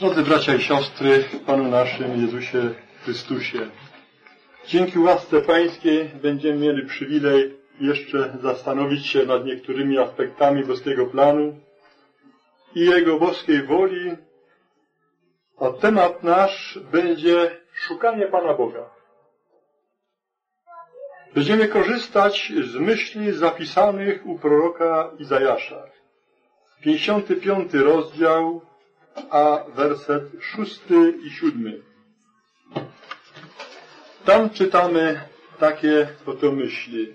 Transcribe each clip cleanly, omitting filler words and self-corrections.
Drodzy bracia i siostry, w Panu naszym Jezusie Chrystusie, dzięki łasce Pańskiej będziemy mieli przywilej jeszcze zastanowić się nad niektórymi aspektami boskiego planu i Jego boskiej woli, a temat nasz będzie szukanie Pana Boga. Będziemy korzystać z myśli zapisanych u proroka Izajasza. 55 rozdział, a werset 6 i 7. Tam czytamy takie oto myśli.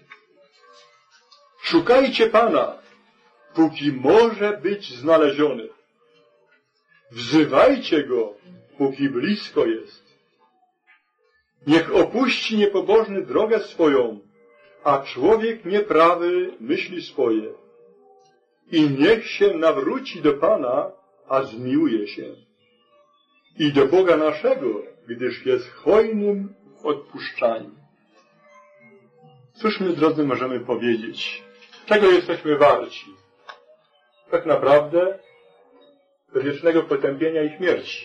Szukajcie Pana, póki może być znaleziony. Wzywajcie Go, póki blisko jest. Niech opuści niepobożny drogę swoją, a człowiek nieprawy myśli swoje. I niech się nawróci do Pana, a zmiłuje się. I do Boga naszego, gdyż jest hojnym w odpuszczaniu. Cóż my, drodzy, możemy powiedzieć? Czego jesteśmy warci? Tak naprawdę wiecznego potępienia i śmierci.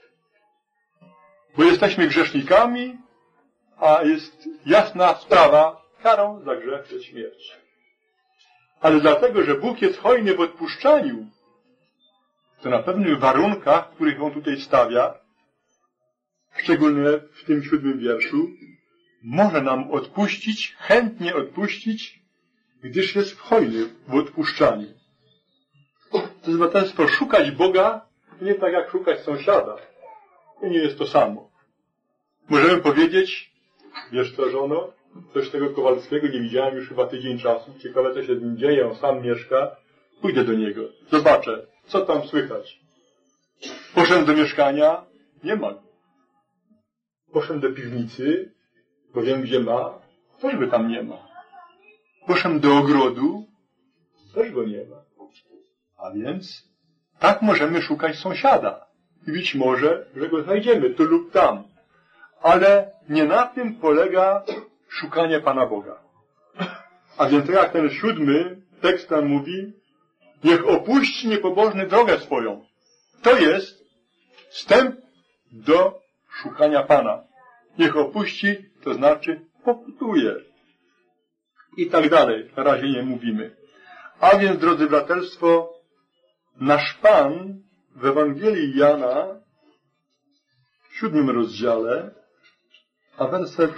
Bo jesteśmy grzesznikami, a jest jasna sprawa, karą za grzech jest śmierć. Ale dlatego, że Bóg jest hojny w odpuszczaniu, to na pewnych warunkach, których On tutaj stawia, szczególnie w tym 7 wierszu, może nam odpuścić, chętnie odpuścić, gdyż jest hojny w odpuszczaniu. To jest szukać Boga, nie tak jak szukać sąsiada. To nie jest to samo. Możemy powiedzieć, wiesz co, żono, coś tego Kowalskiego nie widziałem już chyba tydzień czasu. Ciekawe, co się z nim dzieje, on sam mieszka. Pójdę do niego, zobaczę, co tam słychać. Poszedłem do mieszkania, nie ma go. Poszedłem do piwnicy, bo wiem, gdzie ma, też go tam nie ma. Poszedłem do ogrodu, też go nie ma. A więc tak możemy szukać sąsiada. I być może, że go znajdziemy tu lub tam. Ale nie na tym polega szukanie Pana Boga. A więc tak jak ten 7 tekst tam mówi, niech opuści niepobożny drogę swoją. To jest wstęp do szukania Pana. Niech opuści, to znaczy pokutuje. I tak dalej. Na razie nie mówimy. A więc, drodzy braterstwo, nasz Pan w Ewangelii Jana w 7 rozdziale, a werset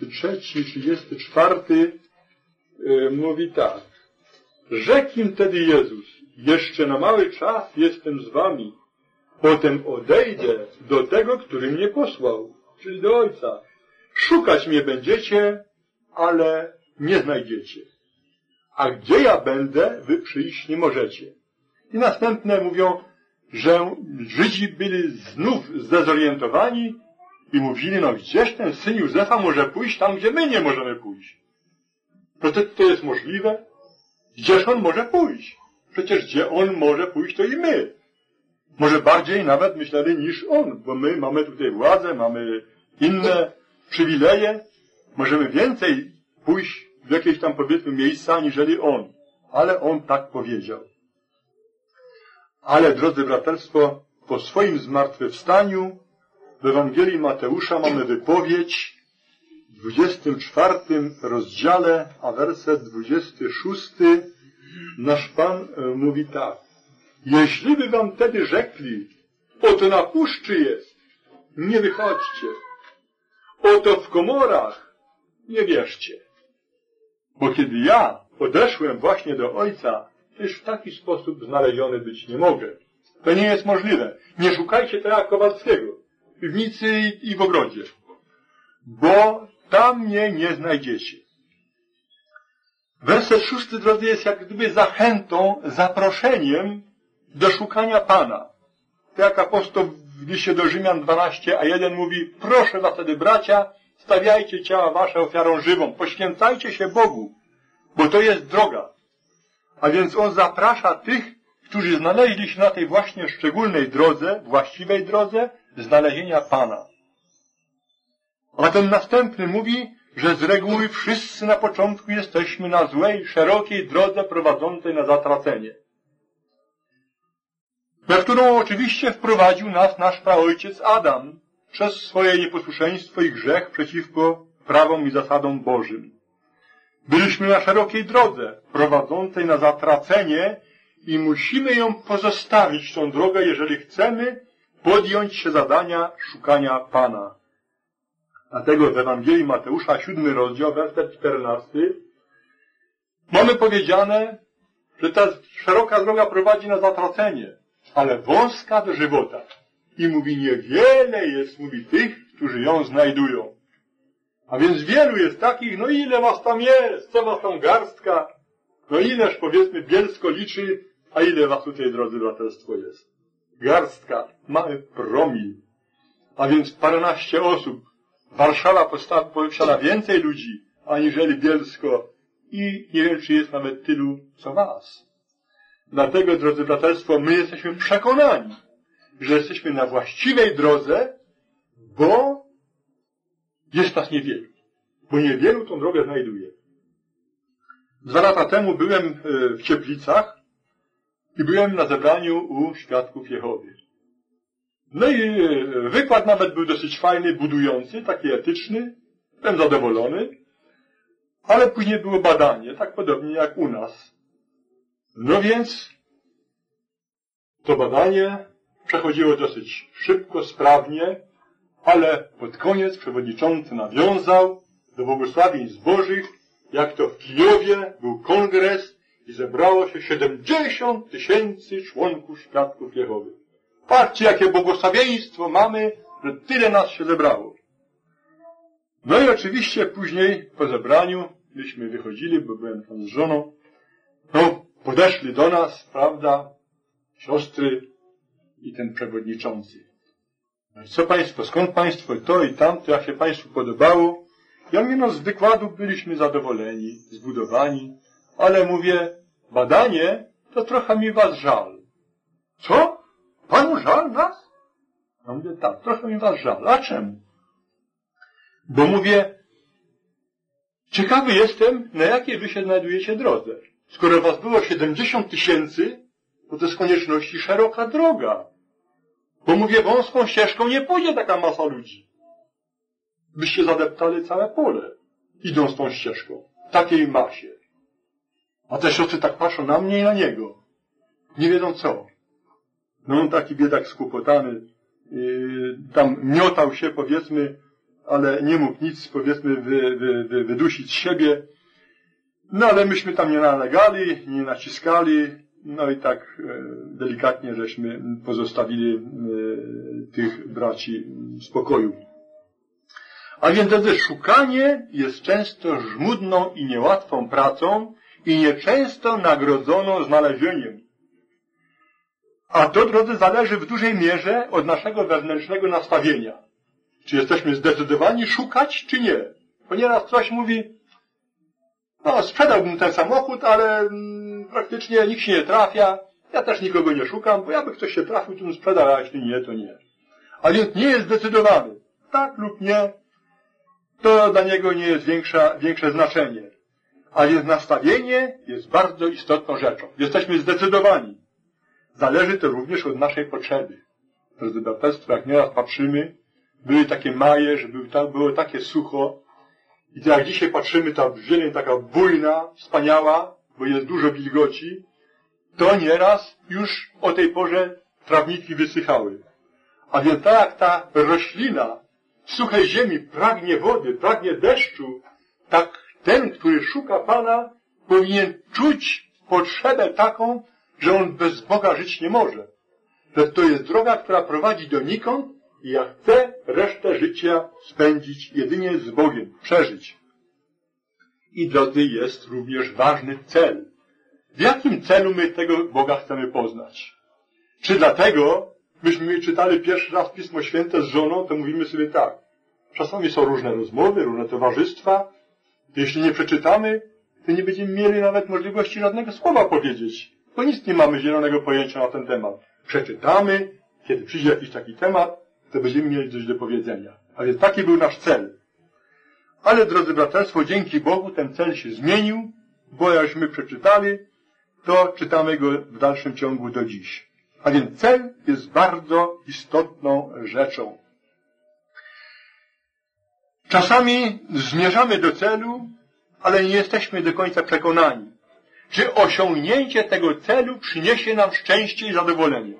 33-34 mówi tak. Rzekł im wtedy Jezus, jeszcze na mały czas jestem z wami, potem odejdę do tego, który mnie posłał, czyli do Ojca. Szukać mnie będziecie, ale nie znajdziecie. A gdzie ja będę, wy przyjść nie możecie. I następne mówią, że Żydzi byli znów zdezorientowani i mówili, no gdzież ten syn Józefa może pójść tam, gdzie my nie możemy pójść. No to jest możliwe? Gdzież on może pójść? Przecież gdzie on może pójść, to i my. Może bardziej nawet myśleli niż on, bo my mamy tutaj władzę, mamy inne przywileje. Możemy więcej pójść w jakieś tam, powiedzmy, miejsca, aniżeli on. Ale on tak powiedział. Ale, drodzy braterstwo, po swoim zmartwychwstaniu w Ewangelii Mateusza mamy wypowiedź w 24 rozdziale, a werset 26, nasz Pan mówi tak. Jeśli by wam wtedy rzekli, oto na puszczy jest, nie wychodźcie. Oto w komorach, nie wierzcie. Bo kiedy ja odeszłem właśnie do Ojca, też w taki sposób znaleziony być nie mogę. To nie jest możliwe. Nie szukajcie tak jak Kowalskiego, w piwnicy i w ogrodzie. Bo tam mnie nie znajdziecie. Werset 6, drodzy, jest jak gdyby zachętą, zaproszeniem do szukania Pana. Tak jak apostoł w liście do Rzymian 12:1 mówi, proszę was wtedy, bracia, stawiajcie ciała wasze ofiarą żywą, poświęcajcie się Bogu, bo to jest droga. A więc on zaprasza tych, którzy znaleźli się na tej właśnie szczególnej drodze, właściwej drodze, znalezienia Pana. A ten następny mówi, że z reguły wszyscy na początku jesteśmy na złej, szerokiej drodze prowadzącej na zatracenie. na którą oczywiście wprowadził nas nasz praojciec Adam przez swoje nieposłuszeństwo i grzech przeciwko prawom i zasadom Bożym. Byliśmy na szerokiej drodze, prowadzącej na zatracenie i musimy ją pozostawić, tą drogę, jeżeli chcemy podjąć się zadania szukania Pana. Dlatego w Ewangelii Mateusza, 7 rozdział, werset 14, mamy powiedziane, że ta szeroka droga prowadzi na zatracenie, ale wąska do żywota. I mówi, niewiele jest, mówi, tych, którzy ją znajdują. A więc wielu jest takich, no ile was tam jest, co was tam garstka, no ileż powiedzmy Bielsko liczy, a ile was tutaj, drodzy braterstwo, jest. Garstka, mały promil, a więc paręnaście osób. Warszawa posiada więcej ludzi, aniżeli Bielsko i nie wiem, czy jest nawet tylu, co was. Dlatego, drodzy braterstwo, my jesteśmy przekonani, że jesteśmy na właściwej drodze, bo jest nas niewielu. Bo niewielu tą drogę znajduje. 2 lata temu byłem w Cieplicach i byłem na zebraniu u Świadków Jehowy. No i wykład nawet był dosyć fajny, budujący, taki etyczny. Byłem zadowolony. Ale później było badanie, tak podobnie jak u nas. No więc to badanie przechodziło dosyć szybko, sprawnie, ale pod koniec przewodniczący nawiązał do błogosławieństw Bożych, jak to w Kijowie był kongres i zebrało się 70 000 członków Świadków Jehowy. Patrzcie, jakie błogosławieństwo mamy, że tyle nas się zebrało. No i oczywiście później po zebraniu, myśmy wychodzili, bo byłem tam z żoną, no podeszli do nas, prawda, siostry i ten przewodniczący. No i co państwo, skąd państwo to i tamto, jak się państwu podobało? Ja mówię, no z wykładu byliśmy zadowoleni, zbudowani, ale mówię, badanie, to trochę mi was żal. Co? Panu żal nas? No mówię, tak, trochę mi was żal. A czemu? Bo mówię, ciekawy jestem, na jakiej wy się znajdujecie drodze. Skoro was było 70 000, to to z konieczności szeroka droga. Bo mówię, wąską ścieżką nie pójdzie taka masa ludzi. Byście zadeptali całe pole, idąc tą ścieżką, w takiej masie. A te siostry tak patrzą na mnie i na niego. Nie wiedzą co. No on taki biedak skłopotany, tam miotał się, powiedzmy, ale nie mógł nic, powiedzmy, wydusić z siebie. No ale myśmy tam nie nalegali, nie naciskali, no i tak delikatnie żeśmy pozostawili tych braci w spokoju. A więc wtedy szukanie jest często żmudną i niełatwą pracą i nieczęsto nagrodzoną znalezieniem. A to, drodzy, zależy w dużej mierze od naszego wewnętrznego nastawienia. Czy jesteśmy zdecydowani szukać, czy nie. Bo nieraz ktoś mówi, no sprzedałbym ten samochód, ale praktycznie nikt się nie trafia. Ja też nikogo nie szukam, bo jakby ktoś się trafił, to bym sprzedał, a jeśli nie, to nie. A więc nie jest zdecydowany. Tak lub nie, to dla niego nie jest większe znaczenie. A więc nastawienie jest bardzo istotną rzeczą. Jesteśmy zdecydowani. Zależy to również od naszej potrzeby. Drodzy braterstwo, jak nieraz patrzymy, były takie maje, że było takie sucho. I to jak dzisiaj patrzymy, ta zieleń taka bujna, wspaniała, bo jest dużo wilgoci, to nieraz już o tej porze trawniki wysychały. A więc tak jak ta roślina w suchej ziemi pragnie wody, pragnie deszczu, tak ten, który szuka Pana, powinien czuć potrzebę taką, że on bez Boga żyć nie może. Że to jest droga, która prowadzi donikąd i ja chcę resztę życia spędzić jedynie z Bogiem, przeżyć. I drodzy, jest również ważny cel. W jakim celu my tego Boga chcemy poznać? Czy dlatego, myśmy czytali pierwszy raz Pismo Święte z żoną, to mówimy sobie tak. Czasami są różne rozmowy, różne towarzystwa. Jeśli nie przeczytamy, to nie będziemy mieli nawet możliwości żadnego słowa powiedzieć. Bo nic nie mamy zielonego pojęcia na ten temat. Przeczytamy, kiedy przyjdzie jakiś taki temat, to będziemy mieli coś do powiedzenia. A więc taki był nasz cel. Ale, drodzy braterstwo, dzięki Bogu ten cel się zmienił, bo jakśmy przeczytali, to czytamy go w dalszym ciągu do dziś. A więc cel jest bardzo istotną rzeczą. Czasami zmierzamy do celu, ale nie jesteśmy do końca przekonani, czy osiągnięcie tego celu przyniesie nam szczęście i zadowolenie.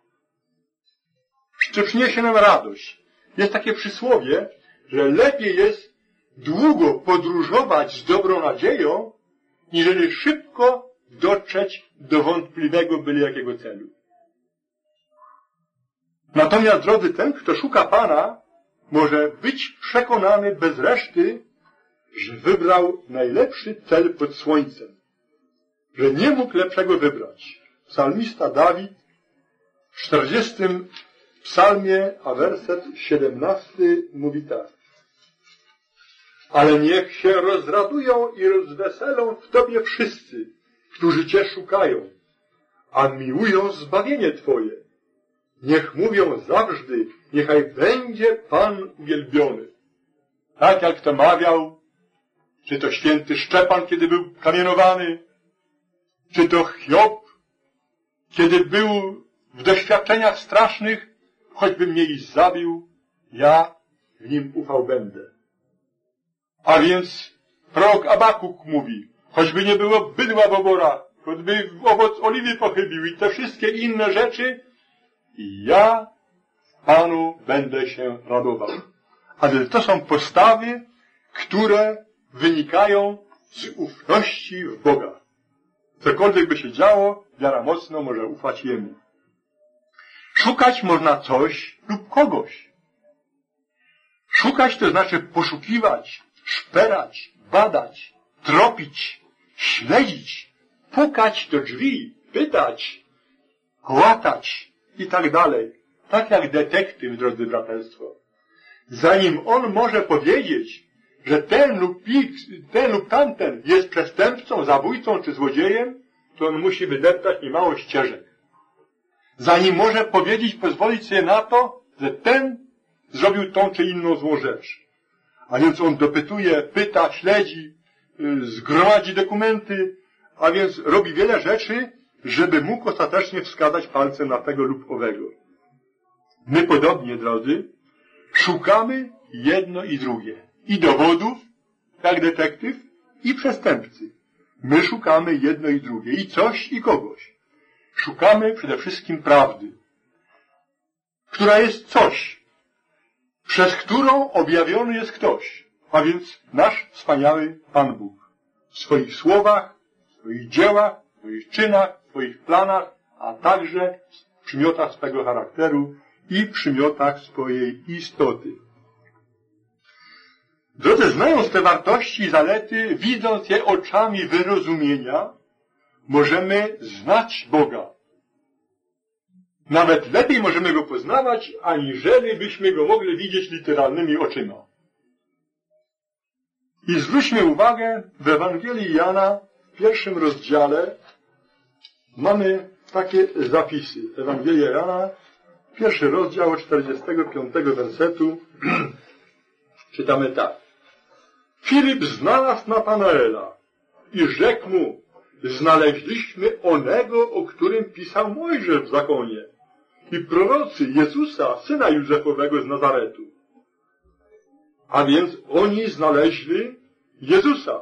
Czy przyniesie nam radość. Jest takie przysłowie, że lepiej jest długo podróżować z dobrą nadzieją, niżeli szybko dotrzeć do wątpliwego byle jakiego celu. Natomiast, drodzy, ten, kto szuka Pana, może być przekonany bez reszty, że wybrał najlepszy cel pod słońcem. Że nie mógł lepszego wybrać. Psalmista Dawid w 40. psalmie, a werset 17 mówi tak. Ale niech się rozradują i rozweselą w Tobie wszyscy, którzy Cię szukają, a miłują zbawienie Twoje. Niech mówią zawsze, niechaj będzie Pan uwielbiony. Tak jak to mawiał, czy to święty Szczepan, kiedy był kamienowany, czy to Hiob, kiedy był w doświadczeniach strasznych, choćby mnie i zabił, ja w nim ufał będę. A więc prorok Abakuk mówi, choćby nie było bydła w oborach, choćby owoc oliwy pochybił i te wszystkie inne rzeczy, ja w Panu będę się radował. Ale to są postawy, które wynikają z ufności w Boga. Cokolwiek by się działo, wiara mocno może ufać Jemu. Szukać można coś lub kogoś. Szukać to znaczy poszukiwać, szperać, badać, tropić, śledzić, pukać do drzwi, pytać, łatać i tak dalej. Tak jak detektyw, drodzy braterstwo. Zanim on może powiedzieć, że ten lub tamten jest przestępcą, zabójcą czy złodziejem, to on musi wydeptać niemało ścieżek. Zanim może powiedzieć, pozwolić sobie na to, że ten zrobił tą czy inną złą rzecz. A więc on dopytuje, pyta, śledzi, zgromadzi dokumenty, a więc robi wiele rzeczy, żeby mógł ostatecznie wskazać palcem na tego lub owego. My podobnie, drodzy, szukamy jedno i drugie. I dowodów, jak detektyw, i przestępcy. My szukamy jedno i drugie. I coś, i kogoś. Szukamy przede wszystkim prawdy, która jest coś, przez którą objawiony jest ktoś, a więc nasz wspaniały Pan Bóg. W swoich słowach, w swoich dziełach, w swoich czynach, w swoich planach, a także w przymiotach swego charakteru i przymiotach swojej istoty. Drodzy, znając te wartości i zalety, widząc je oczami wyrozumienia, możemy znać Boga. Nawet lepiej możemy Go poznawać, aniżeli byśmy Go mogli widzieć literalnymi oczyma. I zwróćmy uwagę, w Ewangelii Jana, w 1 rozdziale, mamy takie zapisy. Ewangelia Jana, 1 rozdział od 45 wersetu, czytamy tak. Filip znalazł Natanaela i rzekł mu, znaleźliśmy onego, o którym pisał Mojżesz w zakonie i prorocy, Jezusa, syna Józefowego z Nazaretu. A więc oni znaleźli Jezusa.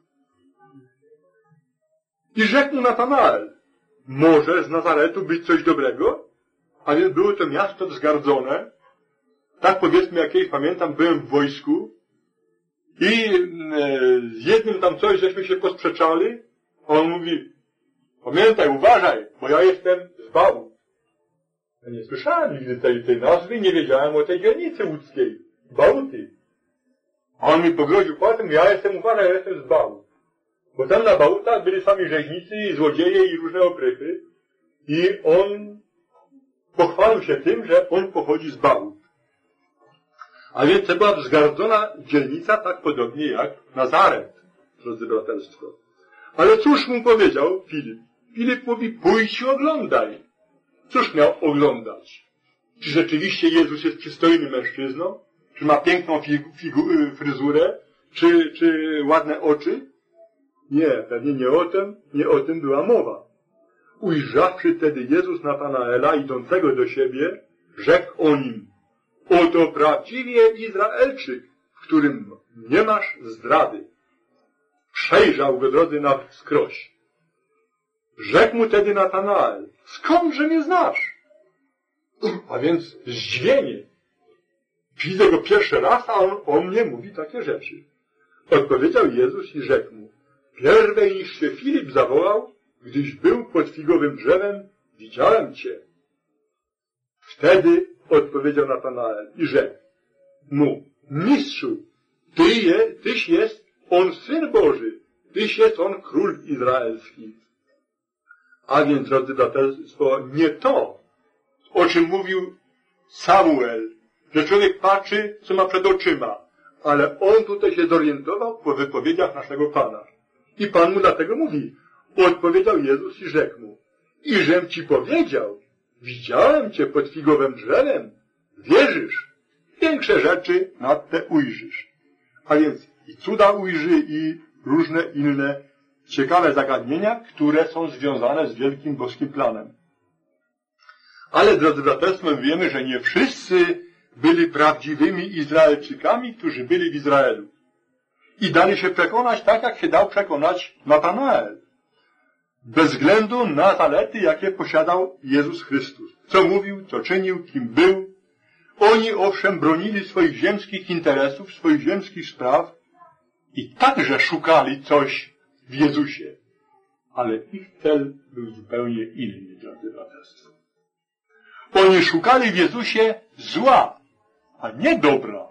I rzekł mu Natanael, może z Nazaretu być coś dobrego? A więc było to miasto wzgardzone. Tak powiedzmy, jak kiedyś pamiętam, byłem w wojsku i z jednym tam coś żeśmy się posprzeczali, a on mówi, pamiętaj, uważaj, bo ja jestem z Bałut. Ja nie słyszałem nigdy tej nazwy, nie wiedziałem o tej dzielnicy łódzkiej, Bałuty. A on mi pogroził potem, ja jestem z Bałut. Bo tam na Bałutach byli sami rzeźnicy, złodzieje i różne oprychy. I on pochwalił się tym, że on pochodzi z Bałut. A więc to była wzgardzona dzielnica, tak podobnie jak Nazaret, drodzy braterstwo. Ale cóż mu powiedział Filip? Filip mówi, pójdź i oglądaj. Cóż miał oglądać? Czy rzeczywiście Jezus jest przystojnym mężczyzną? Czy ma piękną fryzurę? Czy ładne oczy? Nie, pewnie nie o tym była mowa. Ujrzawszy tedy Jezus Natanaela idącego do siebie, rzekł o nim: oto prawdziwie Izraelczyk, w którym nie masz zdrady. Przejrzał go drodzy na wskroś. Rzekł mu tedy Natanael: skądże mnie znasz? A więc zdziwienie. Widzę go pierwszy raz, a on o mnie mówi takie rzeczy. Odpowiedział Jezus i rzekł mu: pierwej niż się Filip zawołał, gdyś był pod figowym drzewem, widziałem cię. Wtedy odpowiedział Natanael i rzekł mu: mistrzu, tyś jest on Syn Boży, tyś jest on Król Izraelski. A więc, drodzy braterstwo, nie to, o czym mówił Samuel, że człowiek patrzy, co ma przed oczyma, ale on tutaj się zorientował po wypowiedziach naszego Pana. I Pan mu dlatego mówi: odpowiedział Jezus i rzekł mu: iżem ci powiedział, widziałem cię pod figowym drzewem, wierzysz, większe rzeczy nad te ujrzysz. A więc i cuda ujrzy, i różne inne ciekawe zagadnienia, które są związane z wielkim boskim planem. Ale, drodzy braterstwo, wiemy, że nie wszyscy byli prawdziwymi Izraelczykami, którzy byli w Izraelu. I dali się przekonać tak, jak się dał przekonać Natanael. Bez względu na zalety, jakie posiadał Jezus Chrystus. Co mówił, co czynił, kim był. Oni owszem bronili swoich ziemskich interesów, swoich ziemskich spraw i także szukali coś w Jezusie. Ale ich cel był zupełnie inny, drodzy braterstwo. Oni szukali w Jezusie zła, a nie dobra.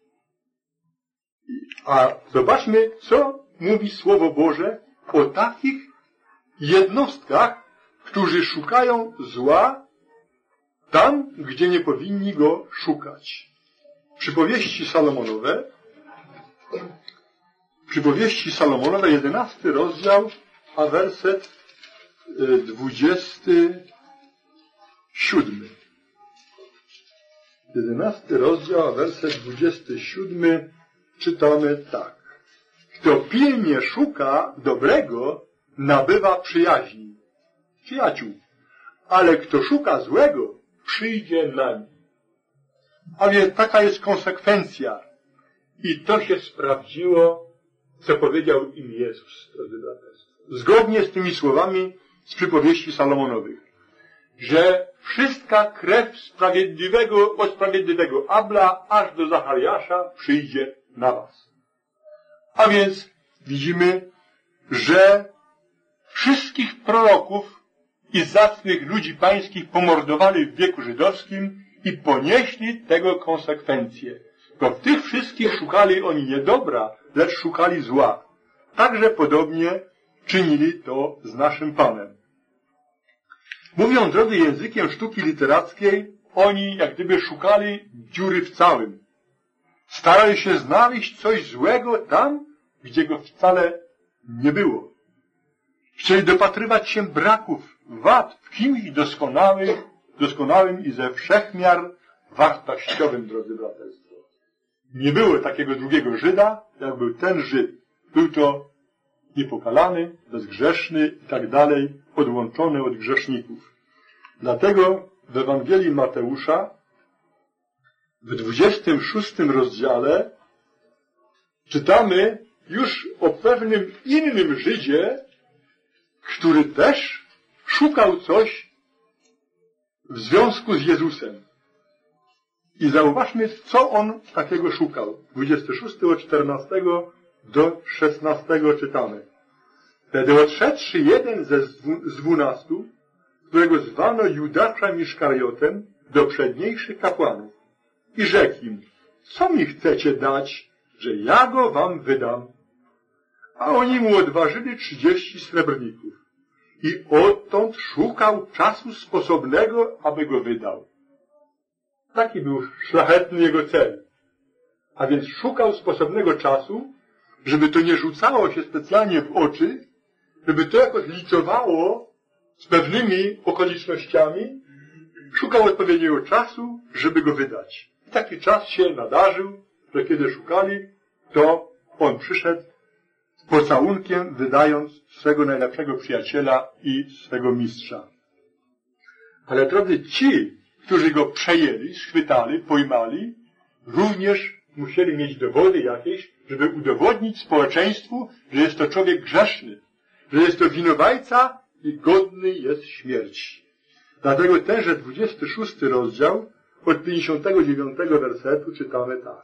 A zobaczmy, co mówi Słowo Boże o takich jednostkach, którzy szukają zła tam, gdzie nie powinni go szukać. Przypowieści Salomonowe, 11 rozdział, a werset 27. 11 rozdział, a werset 27 czytamy tak. Kto pilnie szuka dobrego, nabywa przyjaciół, ale kto szuka złego, przyjdzie na nim. A więc taka jest konsekwencja. I to się sprawdziło, co powiedział im Jezus, drodzy braterstwo. Zgodnie z tymi słowami z przypowieści Salomonowych, że wszystka krew od sprawiedliwego Abla aż do Zachariasza przyjdzie na was. A więc widzimy, że wszystkich proroków i zacnych ludzi pańskich pomordowali w wieku żydowskim i ponieśli tego konsekwencje. Bo w tych wszystkich szukali oni nie dobra, lecz szukali zła. Także podobnie czynili to z naszym Panem. Mówiąc, drodzy, językiem sztuki literackiej, oni jak gdyby szukali dziury w całym. Starali się znaleźć coś złego tam, gdzie go wcale nie było. Chcieli dopatrywać się braków, wad w kimś doskonałym i ze wszechmiar wartościowym, drodzy braterstwo. Nie było takiego drugiego Żyda, jak był ten Żyd. Był to niepokalany, bezgrzeszny i tak dalej, odłączony od grzeszników. Dlatego w Ewangelii Mateusza w 26 rozdziale czytamy już o pewnym innym Żydzie, który też szukał coś w związku z Jezusem. I zauważmy, co on takiego szukał. 26 od 14 do 16 czytamy. Wtedy odszedłszy jeden z 12, którego zwano Judaszem Iszkariotem, do przedniejszych kapłanów i rzekł im: co mi chcecie dać, że ja go wam wydam? A oni mu odważyli 30 srebrników. I odtąd szukał czasu sposobnego, aby go wydał. Taki był szlachetny jego cel. A więc szukał sposobnego czasu, żeby to nie rzucało się specjalnie w oczy, żeby to jakoś licowało z pewnymi okolicznościami, szukał odpowiedniego czasu, żeby go wydać. I taki czas się nadarzył, że kiedy szukali, to on przyszedł pocałunkiem wydając swego najlepszego przyjaciela i swego mistrza. Ale drodzy, ci, którzy go przejęli, schwytali, pojmali, również musieli mieć dowody jakieś, żeby udowodnić społeczeństwu, że jest to człowiek grzeszny, że jest to winowajca i godny jest śmierci. Dlatego tenże 26 rozdział od 59 wersetu czytamy tak.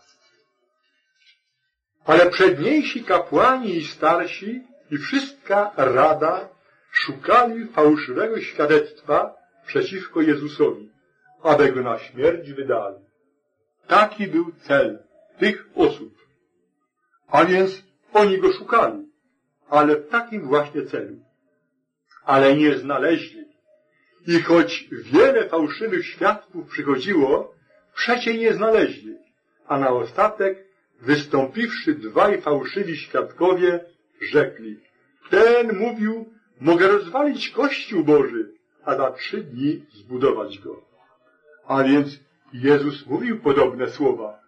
Ale przedniejsi kapłani i starsi i wszystka rada szukali fałszywego świadectwa przeciwko Jezusowi, aby go na śmierć wydali. Taki był cel tych osób. A więc oni go szukali, ale w takim właśnie celu. Ale nie znaleźli. I choć wiele fałszywych świadków przychodziło, przecie nie znaleźli. A na ostatek, wystąpiwszy dwaj fałszywi świadkowie, rzekli: ten mówił, mogę rozwalić Kościół Boży, a za 3 dni zbudować go. A więc Jezus mówił podobne słowa.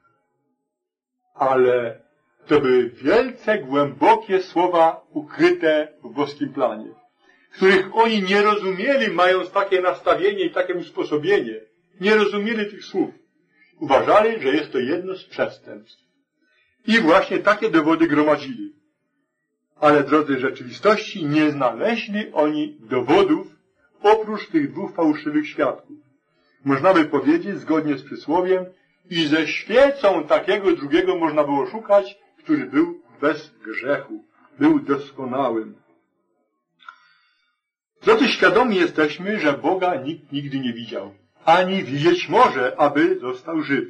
Ale to były wielce głębokie słowa ukryte w boskim planie, których oni nie rozumieli, mając takie nastawienie i takie usposobienie. Nie rozumieli tych słów. Uważali, że jest to jedno z przestępstw. I właśnie takie dowody gromadzili. Ale, drodzy, w rzeczywistości nie znaleźli oni dowodów oprócz tych 2 fałszywych świadków. Można by powiedzieć, zgodnie z przysłowiem, i ze świecą takiego drugiego można było szukać, który był bez grzechu, był doskonałym. Drodzy, świadomi jesteśmy, że Boga nikt nigdy nie widział, ani widzieć może, aby został żyw.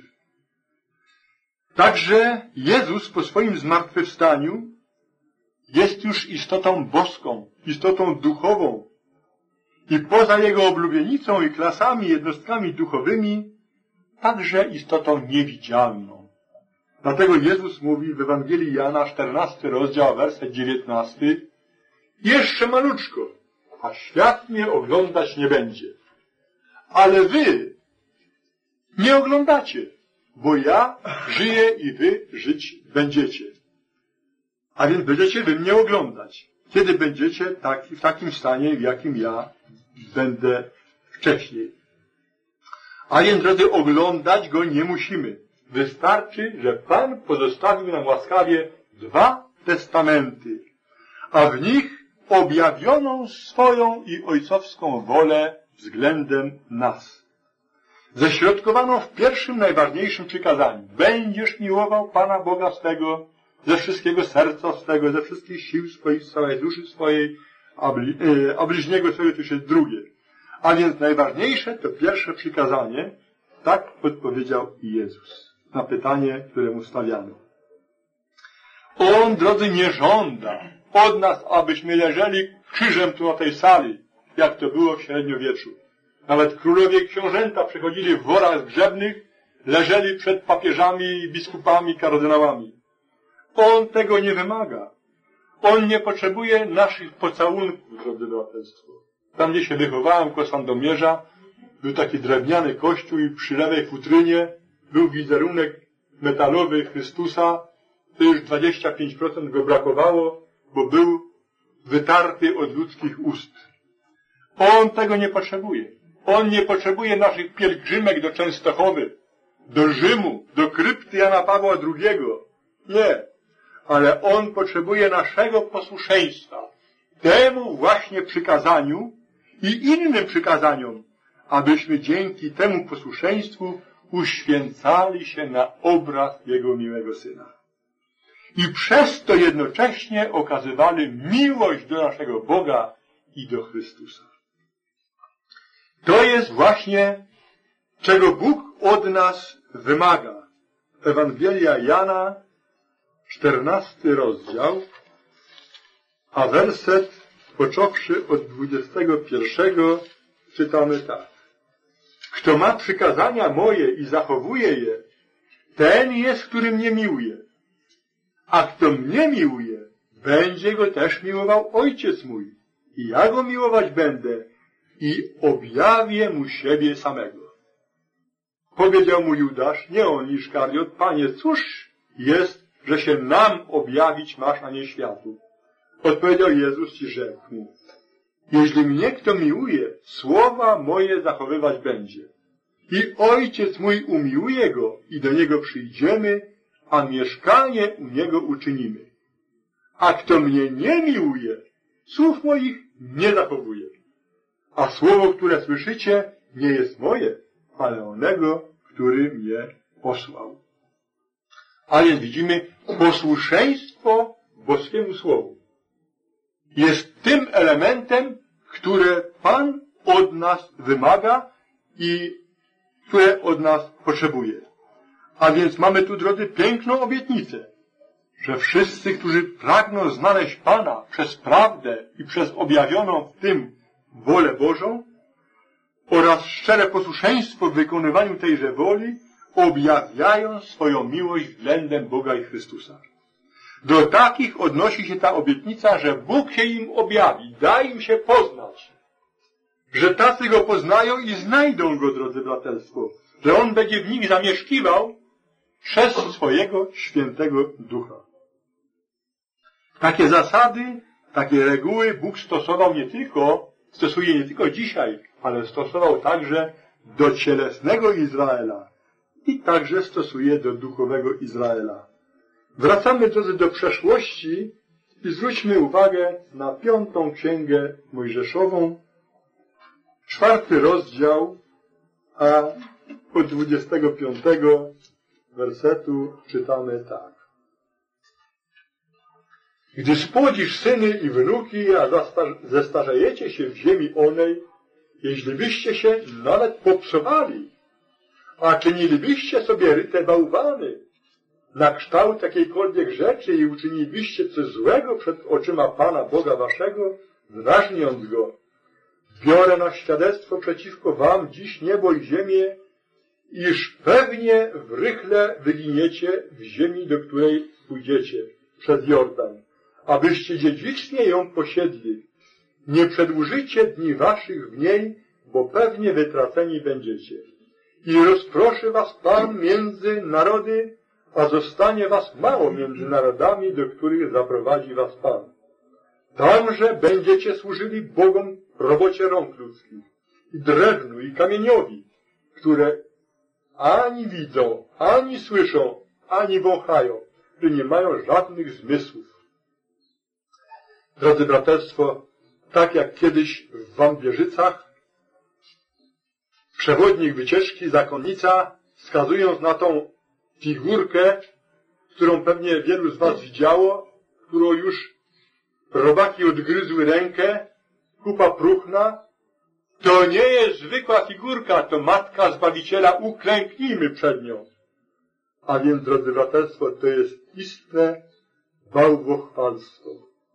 Także Jezus po swoim zmartwychwstaniu jest już istotą boską, istotą duchową. I poza Jego oblubienicą i klasami, jednostkami duchowymi, także istotą niewidzialną. Dlatego Jezus mówi w Ewangelii Jana, 14 rozdział, werset 19: jeszcze maluczko, a świat mnie oglądać nie będzie. Ale wy nie oglądacie, bo ja żyję i wy żyć będziecie. A więc będziecie wy mnie oglądać, kiedy będziecie w takim stanie, w jakim ja będę wcześniej. A więc, drodzy, oglądać go nie musimy. Wystarczy, że Pan pozostawił nam łaskawie 2 testamenty, a w nich objawioną swoją i ojcowską wolę względem nas. Ześrodkowaną w pierwszym, najważniejszym przykazaniu. Będziesz miłował Pana Boga swego ze wszystkiego serca swego, ze wszystkich sił swoich, z całej duszy swojej, a bliźniego swojego to jest drugie. A więc najważniejsze to pierwsze przykazanie, tak odpowiedział Jezus na pytanie, które mu stawiano. On, drodzy, nie żąda od nas, abyśmy leżeli krzyżem tu na tej sali, jak to było w średniowieczu. Nawet królowie i książęta przychodzili w worach zgrzebnych, leżeli przed papieżami, biskupami, kardynałami. On tego nie wymaga. On nie potrzebuje naszych pocałunków, drodzy braterstwo. Tam, gdzie się wychowałem, koło Sandomierza, był taki drewniany kościół i przy lewej futrynie był wizerunek metalowy Chrystusa. To już 25% go brakowało, bo był wytarty od ludzkich ust. On tego nie potrzebuje. On nie potrzebuje naszych pielgrzymek do Częstochowy, do Rzymu, do krypty Jana Pawła II. Nie. Ale on potrzebuje naszego posłuszeństwa temu właśnie przykazaniu i innym przykazaniom, abyśmy dzięki temu posłuszeństwu uświęcali się na obraz Jego miłego Syna. I przez to jednocześnie okazywali miłość do naszego Boga i do Chrystusa. To jest właśnie, czego Bóg od nas wymaga. Ewangelia Jana, 14 rozdział, a werset począwszy od 21 czytamy tak. Kto ma przykazania moje i zachowuje je, ten jest, który mnie miłuje. A kto mnie miłuje, będzie go też miłował Ojciec mój. I ja go miłować będę i objawię mu siebie samego. Powiedział mu Judasz, nie on Iskariot, Panie, cóż jest, że się nam objawić masz, a nie światu? Odpowiedział Jezus i rzekł mu: jeśli mnie kto miłuje, słowa moje zachowywać będzie. I Ojciec mój umiłuje go i do niego przyjdziemy, a mieszkanie u niego uczynimy. A kto mnie nie miłuje, słów moich nie zachowuje. A słowo, które słyszycie, nie jest moje, ale onego, który mnie posłał. A więc widzimy, posłuszeństwo boskiemu słowu jest tym elementem, które Pan od nas wymaga i które od nas potrzebuje. A więc mamy tu, drodzy, piękną obietnicę, że wszyscy, którzy pragną znaleźć Pana przez prawdę i przez objawioną w tym wolę Bożą oraz szczere posłuszeństwo w wykonywaniu tejże woli, objawiają swoją miłość względem Boga i Chrystusa. Do takich odnosi się ta obietnica, że Bóg się im objawi, da im się poznać, że tacy Go poznają i znajdą Go, drodzy braterstwo, że On będzie w nich zamieszkiwał przez swojego świętego Ducha. Takie zasady, takie reguły Bóg stosuje nie tylko dzisiaj, ale stosował także do cielesnego Izraela i także stosuje do duchowego Izraela. Wracamy, drodzy, do przeszłości i zwróćmy uwagę na 5. Księgę Mojżeszową, 4. rozdział, a od 25 wersetu czytamy tak. Gdy spłodzisz syny i wnuki, a zestarzejecie się w ziemi onej, jeśli byście się nawet popsowali, a czynilibyście sobie ryte bałwany, na kształt jakiejkolwiek rzeczy i uczynilibyście coś złego przed oczyma Pana Boga waszego, drażniąc Go, biorę na świadectwo przeciwko wam dziś niebo i ziemię, iż pewnie w rychle wyginiecie w ziemi, do której pójdziecie, przez Jordan, abyście dziedzicznie ją posiedli. Nie przedłużycie dni waszych w niej, bo pewnie wytraceni będziecie. I rozproszy was Pan między narody, a zostanie was mało między narodami, do których zaprowadzi was Pan. Tamże będziecie służyli Bogom w robocie rąk ludzkich, i drewnu, i kamieniowi, które ani widzą, ani słyszą, ani wąchają, że nie mają żadnych zmysłów. Drodzy braterstwo, tak jak kiedyś w Wambierzycach, przewodnik wycieczki, zakonnica, wskazując na tą figurkę, którą pewnie wielu z was widziało, którą już robaki odgryzły rękę, kupa próchna, to nie jest zwykła figurka, to Matka Zbawiciela, uklęknijmy przed nią. A więc, drodzy braterstwo, to jest istne bałwochwalstwo.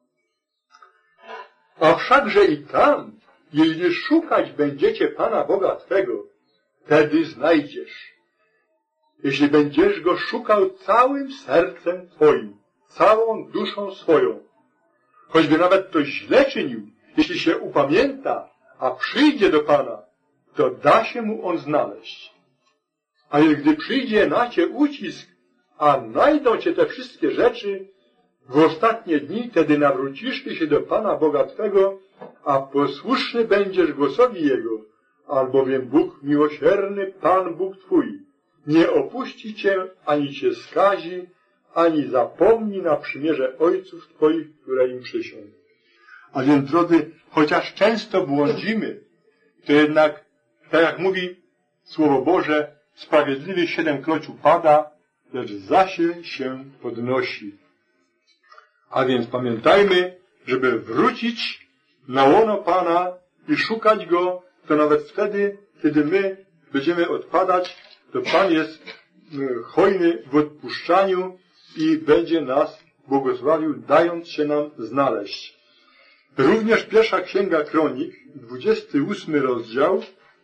A wszakże i tam, jeśli szukać będziecie Pana Boga Twego, wtedy znajdziesz. Jeśli będziesz Go szukał całym sercem Twoim, całą duszą swoją. Choćby nawet ktoś źle czynił, jeśli się upamięta, a przyjdzie do Pana, to da się mu On znaleźć. A gdy przyjdzie na Cię ucisk, a znajdą Cię te wszystkie rzeczy, w ostatnie dni wtedy nawrócisz Ty się do Pana Boga Twego, a posłuszny będziesz głosowi Jego, albowiem Bóg miłosierny, Pan Bóg Twój, nie opuści Cię, ani Cię skazi, ani zapomni na przymierze ojców Twoich, które im przysiągł. A więc, drodzy, chociaż często błądzimy, to jednak, tak jak mówi Słowo Boże, sprawiedliwy 7 krociu pada, lecz zasie się podnosi. A więc pamiętajmy, żeby wrócić na łono Pana i szukać Go, to nawet wtedy, kiedy my będziemy odpadać, to Pan jest hojny w odpuszczaniu i będzie nas błogosławił, dając się nam znaleźć. Również 1. Księga Kronik, 28 rozdział,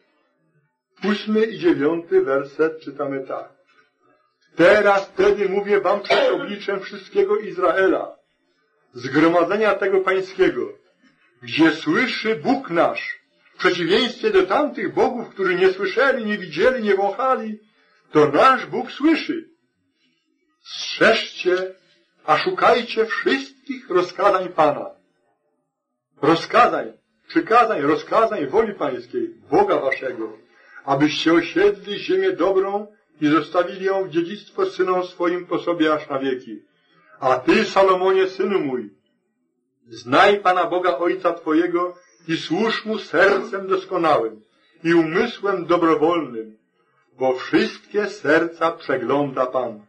8 i 9 werset czytamy tak. Teraz wtedy mówię wam przed obliczem wszystkiego Izraela, zgromadzenia tego pańskiego, gdzie słyszy Bóg nasz, w przeciwieństwie do tamtych bogów, którzy nie słyszeli, nie widzieli, nie wąchali, to nasz Bóg słyszy. Strzeżcie a szukajcie wszystkich rozkazań Pana. Rozkazań, przykazań, rozkazań woli Pańskiej, Boga waszego, abyście osiedli ziemię dobrą i zostawili ją w dziedzictwo synom swoim po sobie aż na wieki. A ty, Salomonie, synu mój, znaj Pana Boga Ojca twojego i służ Mu sercem doskonałym i umysłem dobrowolnym, bo wszystkie serca przegląda Pan.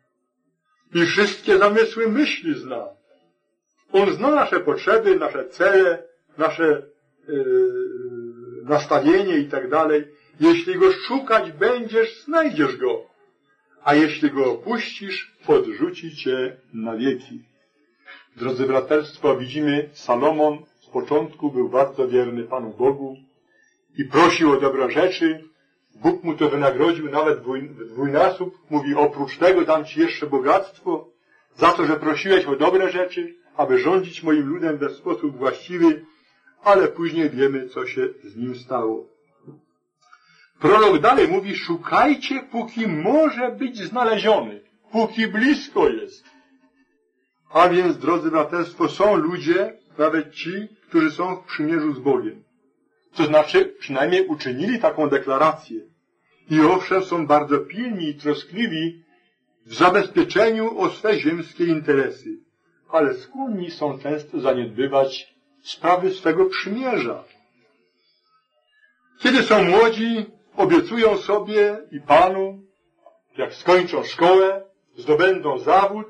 I wszystkie zamysły myśli zna. On zna nasze potrzeby, nasze cele, nasze nastawienie i tak dalej. Jeśli Go szukać będziesz, znajdziesz Go. A jeśli Go opuścisz, odrzuci cię na wieki. Drodzy braterstwo, widzimy, Salomon z początku był bardzo wierny Panu Bogu i prosił o dobre rzeczy. Bóg mu to wynagrodził nawet w dwójnasób. Mówi, oprócz tego dam ci jeszcze bogactwo za to, że prosiłeś o dobre rzeczy, aby rządzić moim ludem w sposób właściwy, ale później wiemy, co się z nim stało. Prorok dalej mówi, szukajcie, póki może być znaleziony, póki blisko jest. A więc, drodzy braterstwo, są ludzie, nawet ci, którzy są w przymierzu z Bogiem. To znaczy, przynajmniej uczynili taką deklarację. I owszem, są bardzo pilni i troskliwi w zabezpieczeniu o swe ziemskie interesy, ale skłonni są często zaniedbywać sprawy swego przymierza. Kiedy są młodzi, obiecują sobie i Panu, jak skończą szkołę, zdobędą zawód,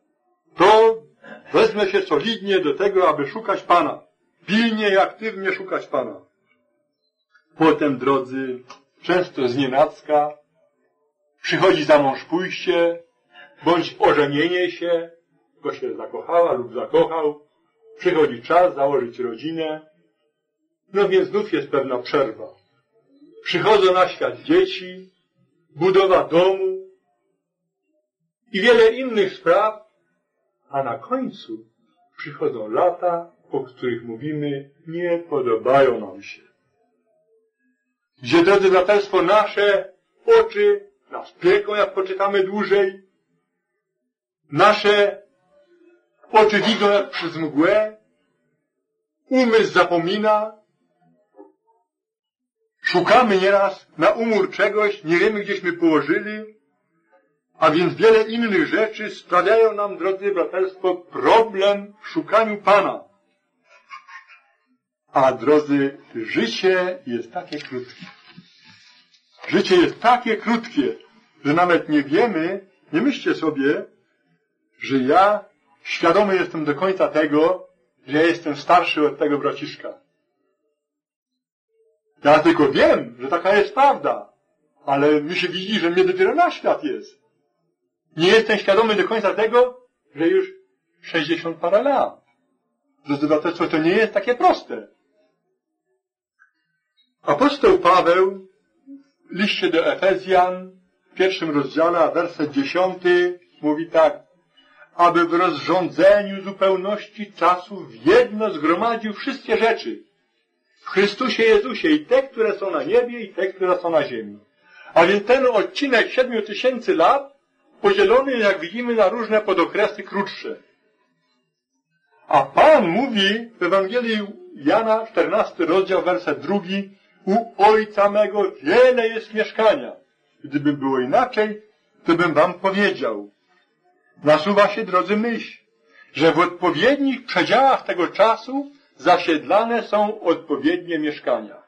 to wezmę się solidnie do tego, aby szukać Pana. Pilnie i aktywnie szukać Pana. Potem, drodzy, często znienacka przychodzi za mąż pójście, bądź ożenienie się, bo się zakochała lub zakochał. Przychodzi czas założyć rodzinę. No więc znów jest pewna przerwa. Przychodzą na świat dzieci, budowa domu i wiele innych spraw, a na końcu przychodzą lata, o których mówimy, nie podobają nam się. Gdzie, drodzy braterstwo, nasze oczy nas pieką, jak poczytamy dłużej, nasze oczy widzą jak przez mgłę, umysł zapomina, szukamy nieraz na umór czegoś, nie wiemy, gdzieśmy położyli, a więc wiele innych rzeczy sprawiają nam, drodzy braterstwo, problem w szukaniu Pana. A, drodzy, życie jest takie krótkie. Życie jest takie krótkie, że nawet nie wiemy, nie myślcie sobie, że ja świadomy jestem do końca tego, że ja jestem starszy od tego braciszka. Ja tylko wiem, że taka jest prawda, ale mi się widzi, że mnie dopiero na świat jest. Nie jestem świadomy do końca tego, że już 60 parę lat. Drodzy braterstwo, to nie jest takie proste. Apostoł Paweł w liście do Efezjan, w 1 rozdziale, a werset 10 mówi tak: aby w rozrządzeniu zupełności czasu w jedno zgromadził wszystkie rzeczy w Chrystusie Jezusie, i te, które są na niebie, i te, które są na ziemi. A więc ten odcinek 7000 lat podzielony, jak widzimy, na różne podokresy krótsze. A Pan mówi w Ewangelii Jana, 14 rozdział, werset 2: u Ojca mego wiele jest mieszkania. Gdyby było inaczej, to bym wam powiedział. Nasuwa się, drodzy, myśl, że w odpowiednich przedziałach tego czasu zasiedlane są odpowiednie mieszkania.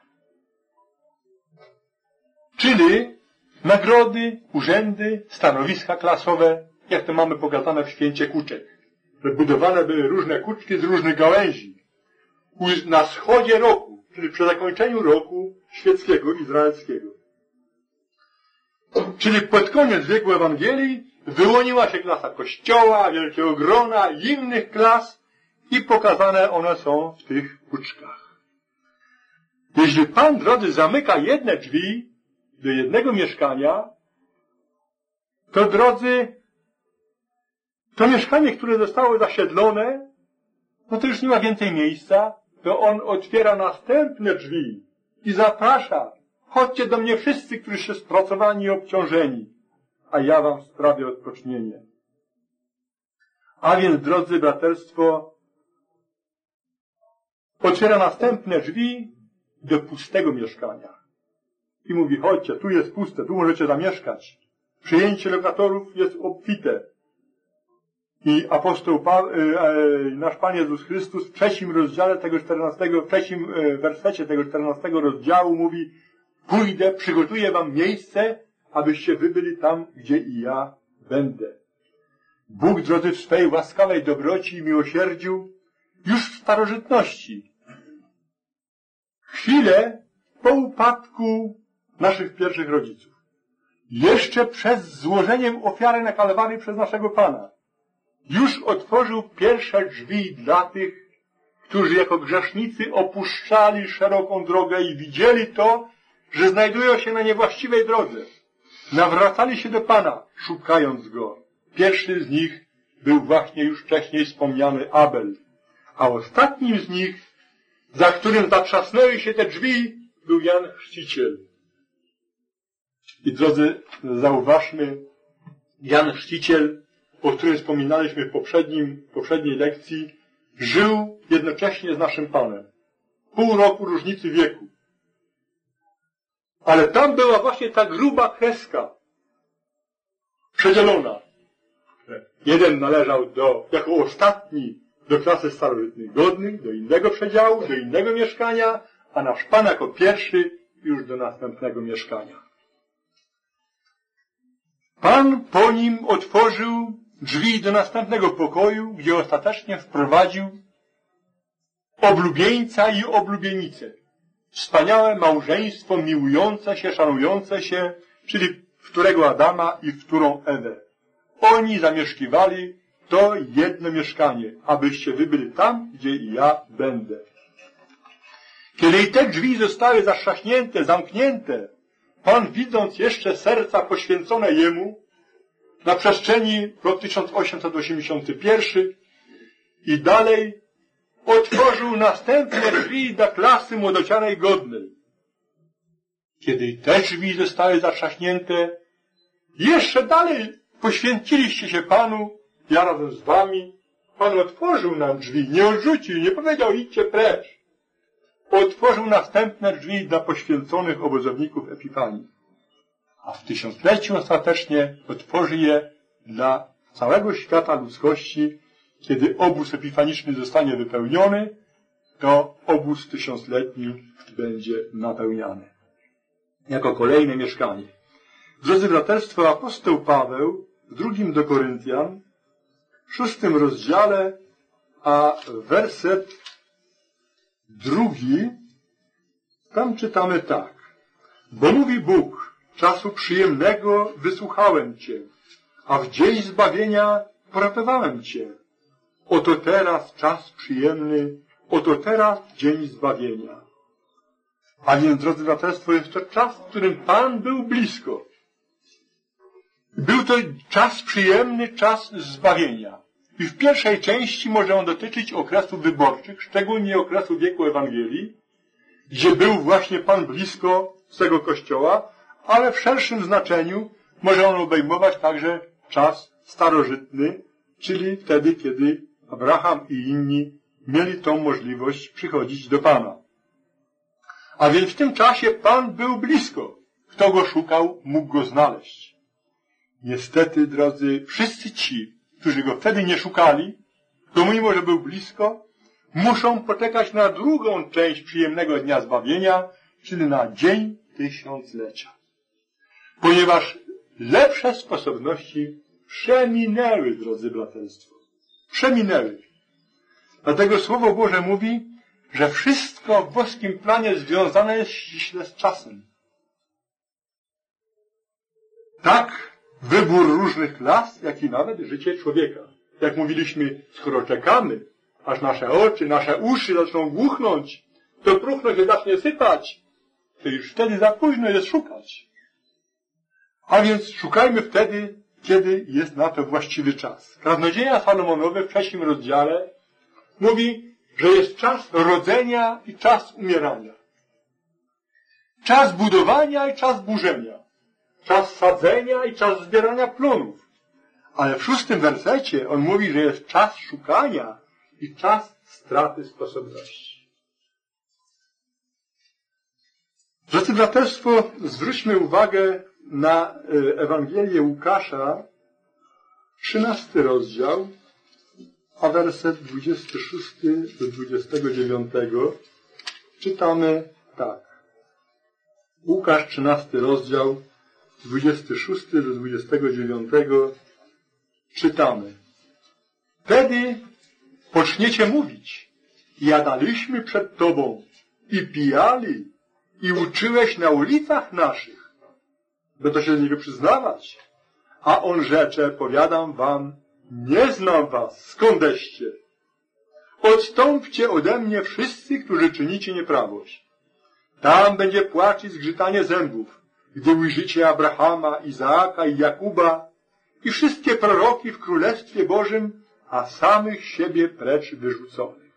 Czyli nagrody, urzędy, stanowiska klasowe, jak to mamy pokazane w Święcie Kuczek. Budowane były różne kuczki z różnych gałęzi. Na wschodzie roku, czyli przy zakończeniu roku świeckiego, izraelskiego. Czyli pod koniec wieku Ewangelii wyłoniła się klasa Kościoła, wielkiego grona i innych klas i pokazane one są w tych kuczkach. Jeśli Pan, drodzy, zamyka jedne drzwi do jednego mieszkania, to, drodzy, to mieszkanie, które zostało zasiedlone, no to już nie ma więcej miejsca, to On otwiera następne drzwi i zaprasza: chodźcie do mnie wszyscy, którzy się spracowani i obciążeni, a ja wam sprawię odpocznienie. A więc, drodzy braterstwo, otwiera następne drzwi do pustego mieszkania. I mówi, chodźcie, tu jest puste, tu możecie zamieszkać. Przyjęcie lokatorów jest obfite. I apostoł nasz Pan Jezus Chrystus w trzecim rozdziale tego 14, w trzecim wersecie tego 14 rozdziału mówi, pójdę, przygotuję wam miejsce, abyście wy byli tam, gdzie i ja będę. Bóg, drodzy, w swej łaskawej dobroci i miłosierdziu już w starożytności, chwilę po upadku naszych pierwszych rodziców, jeszcze przed złożeniem ofiary na Kalwarii przez naszego Pana, już otworzył pierwsze drzwi dla tych, którzy jako grzesznicy opuszczali szeroką drogę i widzieli to, że znajdują się na niewłaściwej drodze. Nawracali się do Pana, szukając Go. Pierwszy z nich był właśnie już wcześniej wspomniany Abel, a ostatnim z nich, za którym zatrzasnęły się te drzwi, był Jan Chrzciciel. I drodzy, zauważmy, Jan Chrzciciel, o którym wspominaliśmy w poprzedniej lekcji, żył jednocześnie z naszym Panem. Pół roku różnicy wieku. Ale tam była właśnie ta gruba kreska przedzielona. Jeden należał jako ostatni do klasy starożytnych godnych, do innego przedziału, do innego mieszkania, a nasz Pan jako pierwszy już do następnego mieszkania. Pan po nim otworzył drzwi do następnego pokoju, gdzie ostatecznie wprowadził oblubieńca i oblubienicę. Wspaniałe małżeństwo, miłujące się, szanujące się, czyli w którego Adama i w którą Ewę. Oni zamieszkiwali to jedno mieszkanie, abyście wy byli tam, gdzie i ja będę. Kiedy te drzwi zostały zatrzaśnięte, zamknięte, Pan, widząc jeszcze serca poświęcone Jemu, na przestrzeni rok 1881 i dalej otworzył następne drzwi dla klasy młodocianej godnej. Kiedy te drzwi zostały zatrzaśnięte, jeszcze dalej poświęciliście się Panu, ja razem z wami. Pan otworzył nam drzwi, nie odrzucił, nie powiedział idźcie precz. Otworzył następne drzwi dla poświęconych obozowników Epifanii. A w tysiącleciu ostatecznie otworzy je dla całego świata ludzkości. Kiedy obóz epifaniczny zostanie wypełniony, to obóz tysiącletni będzie napełniany. Jako kolejne mieszkanie. Drodzy braterstwo, apostoł Paweł w 2 do Koryntian, w 6 rozdziale, a werset 2, tam czytamy tak. Bo mówi Bóg, czasu przyjemnego wysłuchałem Cię, a w dzień zbawienia poratowałem Cię. Oto teraz czas przyjemny, oto teraz dzień zbawienia. A więc, drodzy braterstwo, jest to czas, w którym Pan był blisko. Był to czas przyjemny, czas zbawienia. I w pierwszej części może on dotyczyć okresów wyborczych, szczególnie okresu wieku Ewangelii, gdzie był właśnie Pan blisko swego Kościoła, ale w szerszym znaczeniu może on obejmować także czas starożytny, czyli wtedy, kiedy Abraham i inni mieli tą możliwość przychodzić do Pana. A więc w tym czasie Pan był blisko. Kto Go szukał, mógł Go znaleźć. Niestety, drodzy, wszyscy ci, którzy Go wtedy nie szukali, to mimo, że był blisko, muszą poczekać na drugą część przyjemnego dnia zbawienia, czyli na dzień tysiąclecia. Ponieważ lepsze sposobności przeminęły, drodzy braterstwo. Przeminęły. Dlatego Słowo Boże mówi, że wszystko w boskim planie związane jest ściśle z czasem. Tak wybór różnych klas, jak i nawet życie człowieka. Jak mówiliśmy, skoro czekamy, aż nasze oczy, nasze uszy zaczną głuchnąć, to próchno się zacznie sypać, to już wtedy za późno jest szukać. A więc szukajmy wtedy, kiedy jest na to właściwy czas. Kaznodzieja Salomonowe w 3 rozdziale mówi, że jest czas rodzenia i czas umierania. Czas budowania i czas burzenia. Czas sadzenia i czas zbierania plonów. Ale w 6 wersecie on mówi, że jest czas szukania i czas straty sposobności. Drodzy braterstwo, zwróćmy uwagę na Ewangelię Łukasza, 13 rozdział, a werset 26 do 29 czytamy tak. Łukasz, 13 rozdział, 26 do 29 czytamy. Wtedy poczniecie mówić, jadaliśmy przed Tobą i pijali i uczyłeś na ulicach naszych. Będą się do niego przyznawać. A on rzecze, powiadam wam, nie znam was, skądeście? Odstąpcie ode mnie wszyscy, którzy czynicie nieprawość. Tam będzie płacz i zgrzytanie zębów, gdy ujrzycie Abrahama, Izaaka i Jakuba i wszystkie proroki w Królestwie Bożym, a samych siebie precz wyrzuconych.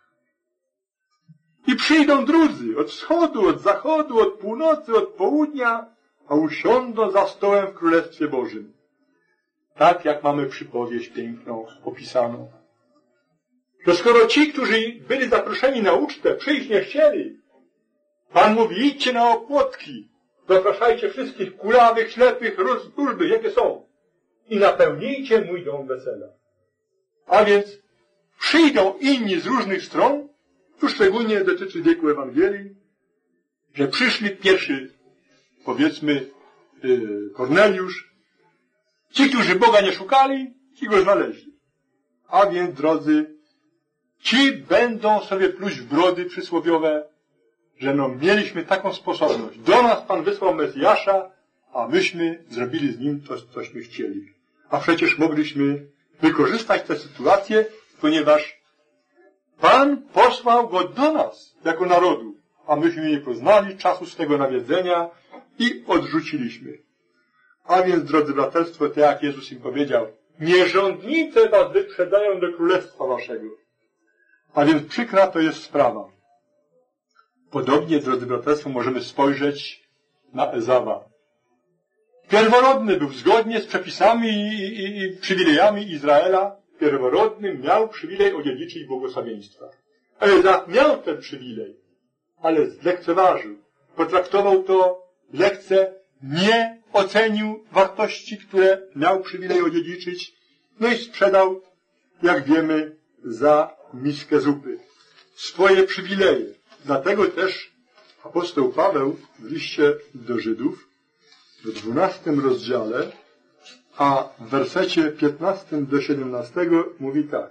I przyjdą drudzy od wschodu, od zachodu, od północy, od południa, a usiądą za stołem w Królestwie Bożym. Tak jak mamy przypowieść piękną opisaną. To skoro ci, którzy byli zaproszeni na ucztę, przyjść nie chcieli, Pan mówi, idźcie na opłotki, zapraszajcie wszystkich kulawych, ślepych, różnych, jakie są i napełnijcie mój dom wesela. A więc przyjdą inni z różnych stron, tu szczególnie dotyczy wieku Ewangelii, że przyszli pierwszy, powiedzmy, Korneliusz, ci, którzy Boga nie szukali, ci go znaleźli. A więc, drodzy, ci będą sobie pluć w brody przysłowiowe, że no mieliśmy taką sposobność. Do nas Pan wysłał Mesjasza, a myśmy zrobili z nim to, cośmy chcieli. A przecież mogliśmy wykorzystać tę sytuację, ponieważ Pan posłał go do nas, jako narodu, a myśmy nie poznali czasu swego nawiedzenia i odrzuciliśmy. A więc, drodzy braterstwo, tak jak Jezus im powiedział, nierządnice was wyprzedają do królestwa waszego. A więc przykra to jest sprawa. Podobnie, drodzy braterstwo, możemy spojrzeć na Ezawa. Pierworodny był zgodnie z przepisami i przywilejami Izraela. Pierworodnym miał przywilej odziedziczyć błogosławieństwa. Ezaw miał ten przywilej, ale zlekceważył. Potraktował to lekce, nie ocenił wartości, które miał przywilej odziedziczyć, no i sprzedał, jak wiemy, za miskę zupy. Swoje przywileje. Dlatego też apostoł Paweł w liście do Żydów w 12 rozdziale, a w wersecie 15 do 17 mówi tak.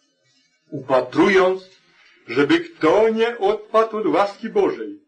Upatrując, żeby kto nie odpadł od łaski Bożej,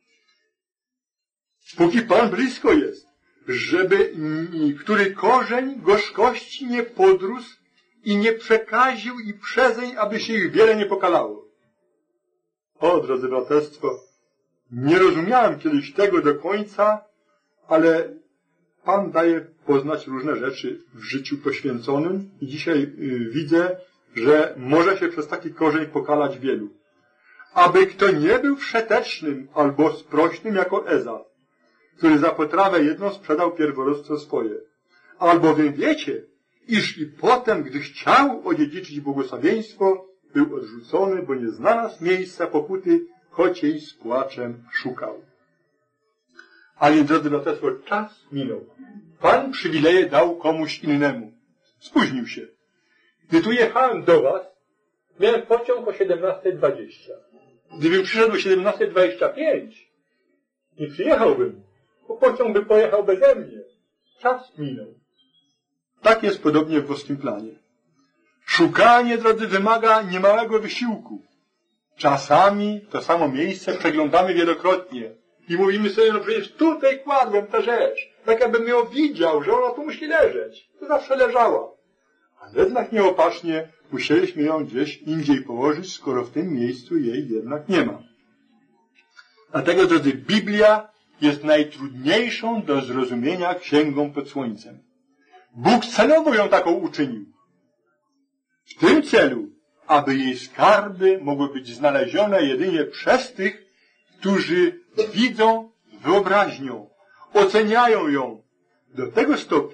póki Pan blisko jest, żeby który korzeń gorzkości nie podrósł i nie przekaził i przezeń, aby się ich wiele nie pokalało. O, drodzy braterstwo, nie rozumiałem kiedyś tego do końca, ale Pan daje poznać różne rzeczy w życiu poświęconym i dzisiaj widzę, że może się przez taki korzeń pokalać wielu. Aby kto nie był wszetecznym albo sprośnym jako Ezaw, który za potrawę jedną sprzedał pierworodstwo swoje. Albowiem wiecie, iż i potem, gdy chciał odziedziczyć błogosławieństwo, był odrzucony, bo nie znalazł miejsca pokuty, choć jej z płaczem szukał. A więc, drodzy braterstwo, czas minął. Pan przywileje dał komuś innemu. Spóźnił się. Gdy tu jechałem do was, miałem pociąg o 17:20. Gdybym przyszedł o 17:25, nie przyjechałbym, bo pociąg by pojechał beze mnie. Czas minął. Tak jest podobnie w boskim planie. Szukanie, drodzy, wymaga niemałego wysiłku. Czasami to samo miejsce przeglądamy wielokrotnie i mówimy sobie, no przecież tutaj kładłem tę rzecz, tak jakbym ją widział, że ona tu musi leżeć. To zawsze leżała. A jednak nieopatrznie musieliśmy ją gdzieś indziej położyć, skoro w tym miejscu jej jednak nie ma. Dlatego, drodzy, Biblia jest najtrudniejszą do zrozumienia księgą pod słońcem. Bóg celowo ją taką uczynił. W tym celu, aby jej skarby mogły być znalezione jedynie przez tych, którzy widzą wyobraźnią, oceniają ją do tego stopnia,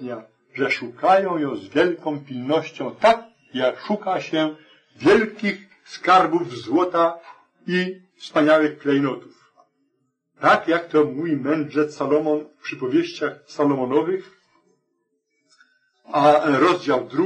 że szukają ją z wielką pilnością, tak jak szuka się wielkich skarbów złota i wspaniałych klejnotów. Tak jak to mówi mędrzec Salomon w przypowieściach Salomonowych, a rozdział 2,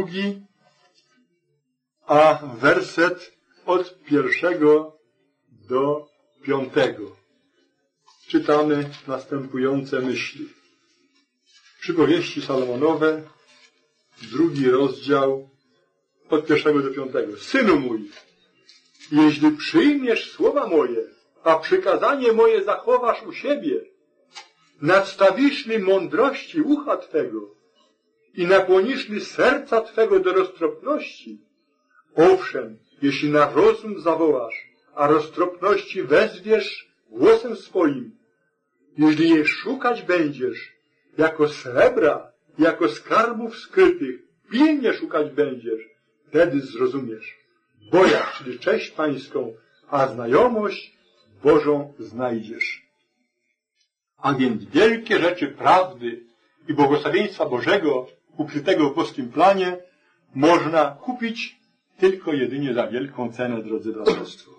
a werset od 1 do 5. Czytamy następujące myśli. Przypowieści Salomonowe, 2 rozdział, od 1 do 5. Synu mój, jeśli przyjmiesz słowa moje, a przykazanie moje zachowasz u siebie, nadstawisz-li mądrości ucha Twego i nakłonisz-li serca Twego do roztropności, owszem, jeśli na rozum zawołasz, a roztropności wezwiesz głosem swoim, jeśli jej szukać będziesz, jako srebra, jako skarbów skrytych, pilnie szukać będziesz, wtedy zrozumiesz. Bojaźń, czyli cześć pańską, a znajomość Bożą znajdziesz. A więc wielkie rzeczy prawdy i błogosławieństwa Bożego, ukrytego w boskim planie, można kupić tylko jedynie za wielką cenę, drodzy braterstwo.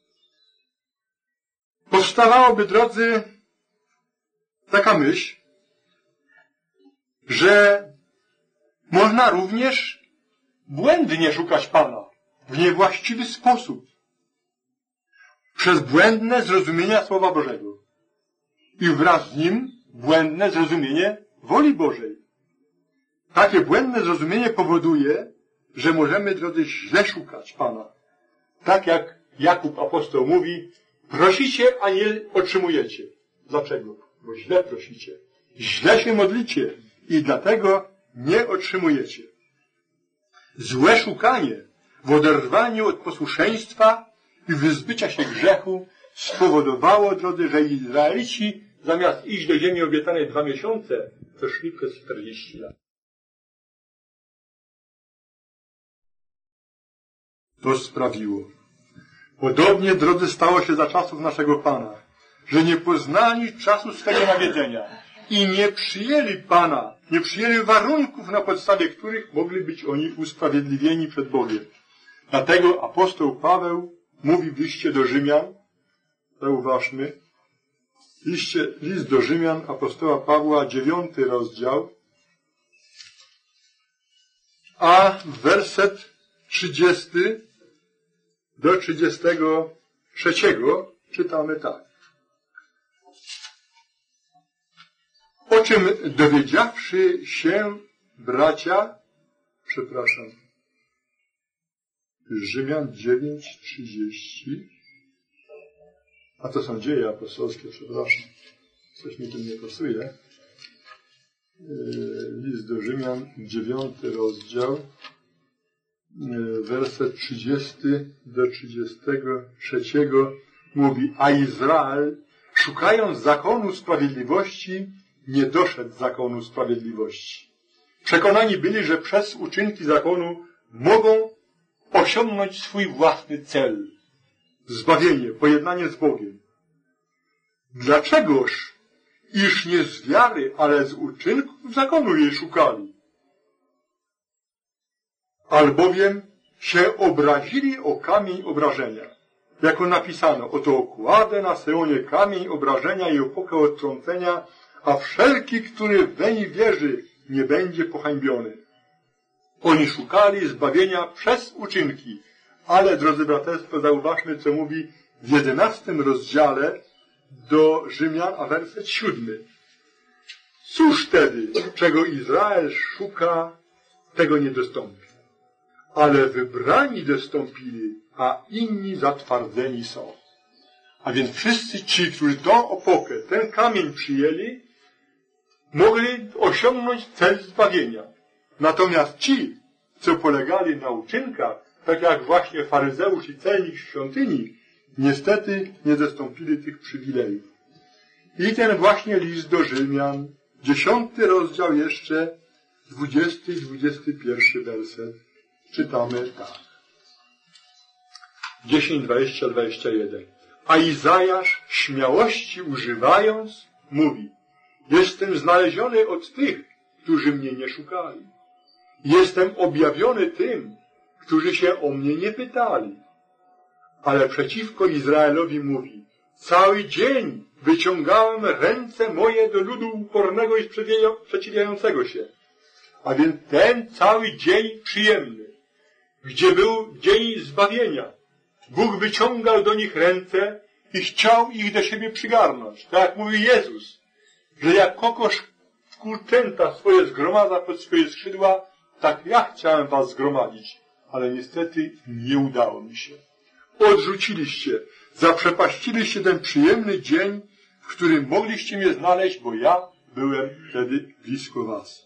Powstawałoby, drodzy, taka myśl, że można również błędnie szukać Pana w niewłaściwy sposób, przez błędne zrozumienie Słowa Bożego i wraz z nim błędne zrozumienie woli Bożej. Takie błędne zrozumienie powoduje, że możemy, drodzy, źle szukać Pana. Tak jak Jakub apostoł mówi, prosicie, a nie otrzymujecie. Dlaczego? Bo źle prosicie. Źle się modlicie i dlatego nie otrzymujecie. Złe szukanie w oderwaniu od posłuszeństwa i wyzbycia się grzechu spowodowało, drodzy, że Izraelici zamiast iść do ziemi obiecanej 2 miesiące, to szli przez 40 lat. To sprawiło. Podobnie, drodzy, stało się za czasów naszego Pana, że nie poznali czasu swego nawiedzenia i nie przyjęli Pana, nie przyjęli warunków, na podstawie których mogli być oni usprawiedliwieni przed Bogiem. Dlatego apostoł Paweł mówi w liście do Rzymian, zauważmy, list do Rzymian apostoła Pawła, 9 rozdział, a werset 30 do 33 czytamy tak. O czym dowiedziawszy się bracia, Rzymian 9:30, a to są Dzieje apostolskie, coś mi tu nie pasuje. List do Rzymian, 9 rozdział, werset 30 do 33 mówi, a Izrael, szukając zakonu sprawiedliwości, nie doszedł zakonu sprawiedliwości. Przekonani byli, że przez uczynki zakonu mogą osiągnąć swój własny cel. Zbawienie, pojednanie z Bogiem. Dlaczegoż, iż nie z wiary, ale z uczynków zakonu jej szukali? Albowiem się obrazili o kamień obrażenia. Jako napisano, oto kładę na Syjonie kamień obrażenia i opokę odtrącenia, a wszelki, który weń wierzy, nie będzie pohańbiony. Oni szukali zbawienia przez uczynki, ale, drodzy braterstwo, zauważmy, co mówi w 11 rozdziale do Rzymian, a werset 7. Cóż wtedy, czego Izrael szuka, tego nie dostąpi. Ale wybrani dostąpili, a inni zatwardzeni są. A więc wszyscy ci, którzy tą opokę, ten kamień przyjęli, mogli osiągnąć cel zbawienia. Natomiast ci, co polegali na uczynkach, tak jak właśnie faryzeusz i celnik świątyni, niestety nie dostąpili tych przywilejów. I ten właśnie list do Rzymian, 10 rozdział jeszcze, 20 i 21 werset, czytamy tak. 10, 20, 21. A Izajasz, śmiałości używając, mówi, jestem znaleziony od tych, którzy mnie nie szukali. Jestem objawiony tym, którzy się o mnie nie pytali. Ale przeciwko Izraelowi mówi: cały dzień wyciągałem ręce moje do ludu upornego i sprzeciwiającego się. A więc ten cały dzień przyjemny, gdzie był dzień zbawienia, Bóg wyciągał do nich ręce i chciał ich do siebie przygarnąć. Tak jak mówi Jezus, że jak kokosz kurczęta swoje zgromadza pod swoje skrzydła, tak ja chciałem was zgromadzić, ale niestety nie udało mi się. Odrzuciliście, zaprzepaściliście ten przyjemny dzień, w którym mogliście mnie znaleźć, bo ja byłem wtedy blisko was.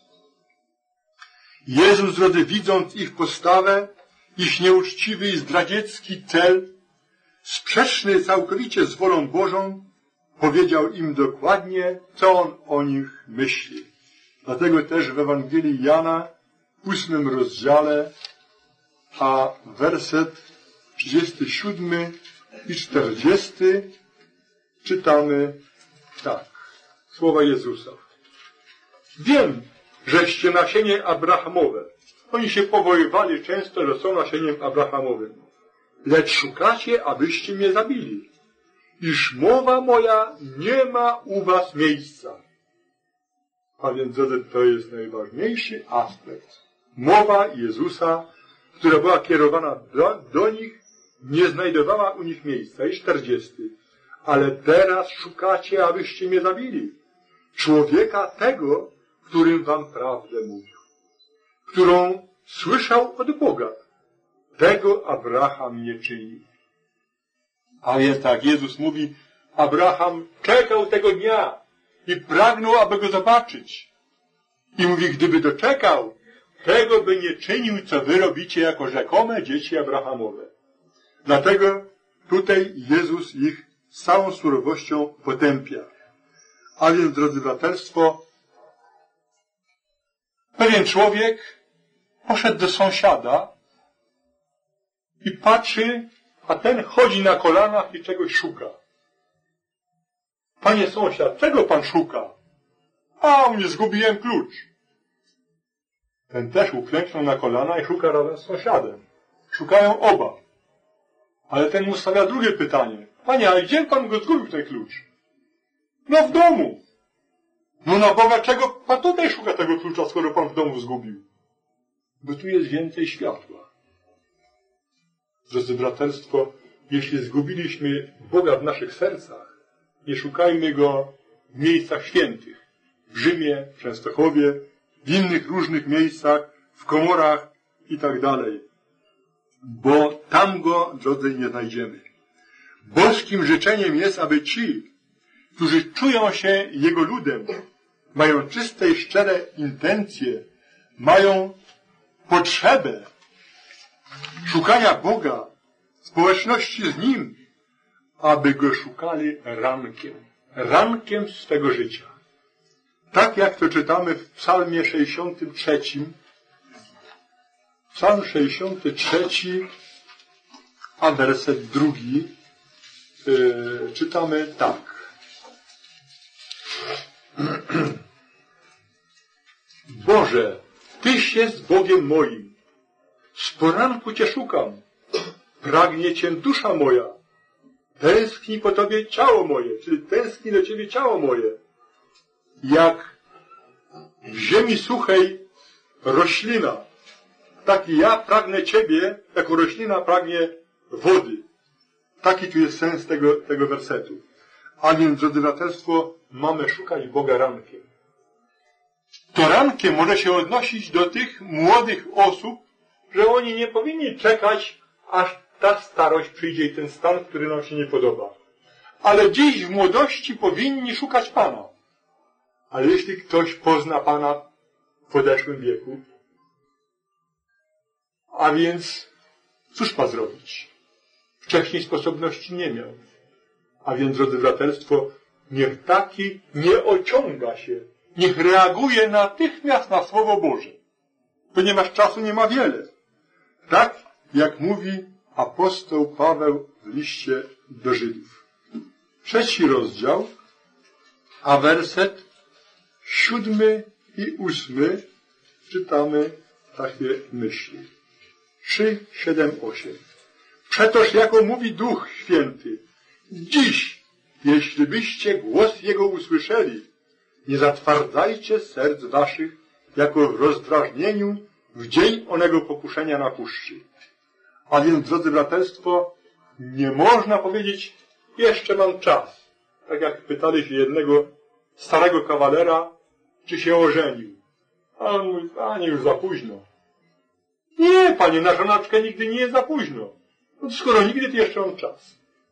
Jezus, drodzy, widząc ich postawę, ich nieuczciwy i zdradziecki cel, sprzeczny całkowicie z wolą Bożą, powiedział im dokładnie, co On o nich myśli. Dlatego też w Ewangelii Jana, w 8 rozdziale, a werset 37 i 40 czytamy tak, słowa Jezusa. Wiem, żeście nasienie Abrahamowe. Oni się powoływali często, że są nasieniem Abrahamowym. Lecz szukacie, abyście mnie zabili. Iż mowa moja nie ma u was miejsca. A więc to jest najważniejszy aspekt. Mowa Jezusa, która była kierowana do nich, nie znajdowała u nich miejsca. I 40. Ale teraz szukacie, abyście mnie zabili. Człowieka tego, którym wam prawdę mówił. Którą słyszał od Boga. Tego Abraham nie czynił. A więc tak, Jezus mówi, Abraham czekał tego dnia i pragnął, aby go zobaczyć. I mówi, gdyby doczekał, tego by nie czynił, co wy robicie jako rzekome dzieci Abrahamowe. Dlatego tutaj Jezus ich z całą surowością potępia. A więc, drodzy braterstwo, pewien człowiek poszedł do sąsiada i patrzy, a ten chodzi na kolanach i czegoś szuka. Panie sąsiad, czego pan szuka? A, mnie zgubiłem klucz. Ten też uklęknął na kolana i szuka razem z sąsiadem. Szukają oba. Ale ten mu stawia drugie pytanie. Panie, ale gdzie pan go zgubił, ten klucz? No w domu. No na Boga, czego pan tutaj szuka tego klucza, skoro pan w domu zgubił? Bo tu jest więcej światła. Drodzy braterstwo, jeśli zgubiliśmy Boga w naszych sercach, nie szukajmy Go w miejscach świętych. W Rzymie, w Częstochowie, w innych różnych miejscach, w komorach i tak dalej. Bo tam Go, drodzy, nie znajdziemy. Boskim życzeniem jest, aby ci, którzy czują się Jego ludem, mają czyste i szczere intencje, mają potrzebę szukania Boga, społeczności z Nim, aby Go szukali rankiem swego życia. Tak jak to czytamy w Psalmie 63. Psalm 63, a werset 2, czytamy tak. Boże, Tyś jest Bogiem moim. Z poranku Cię szukam. Pragnie Cię dusza moja. Tęskni po Tobie ciało moje, czyli tęskni do Ciebie ciało moje. Jak w ziemi suchej roślina, tak i ja pragnę Ciebie, jako roślina pragnie wody. Taki tu jest sens tego wersetu. A więc, drodzy braterstwo, mamy szukać Boga rankiem. To rankiem może się odnosić do tych młodych osób, że oni nie powinni czekać, aż ta starość przyjdzie i ten stan, który nam się nie podoba. Ale dziś w młodości powinni szukać Pana. Ale jeśli ktoś pozna Pana w odeszłym wieku, a więc cóż ma zrobić? Wcześniej sposobności nie miał. A więc, drodzy braterstwo, niech taki nie ociąga się, niech reaguje natychmiast na Słowo Boże, ponieważ czasu nie ma wiele. Tak jak mówi apostoł Paweł w liście do Żydów. 3 rozdział, a werset 7 i 8 czytamy takie myśli. 3, 7, 8. Przetoż jako mówi Duch Święty, dziś, jeśli byście głos Jego usłyszeli, nie zatwardzajcie serc waszych, jako w rozdrażnieniu w dzień onego pokuszenia na puszczy. A więc, drodzy braterstwo, nie można powiedzieć, jeszcze mam czas. Tak jak pytali się jednego starego kawalera, czy się ożenił. A on mówi, panie, już za późno. Nie, panie, na żonaczkę nigdy nie jest za późno. No skoro nigdy, to jeszcze mam czas.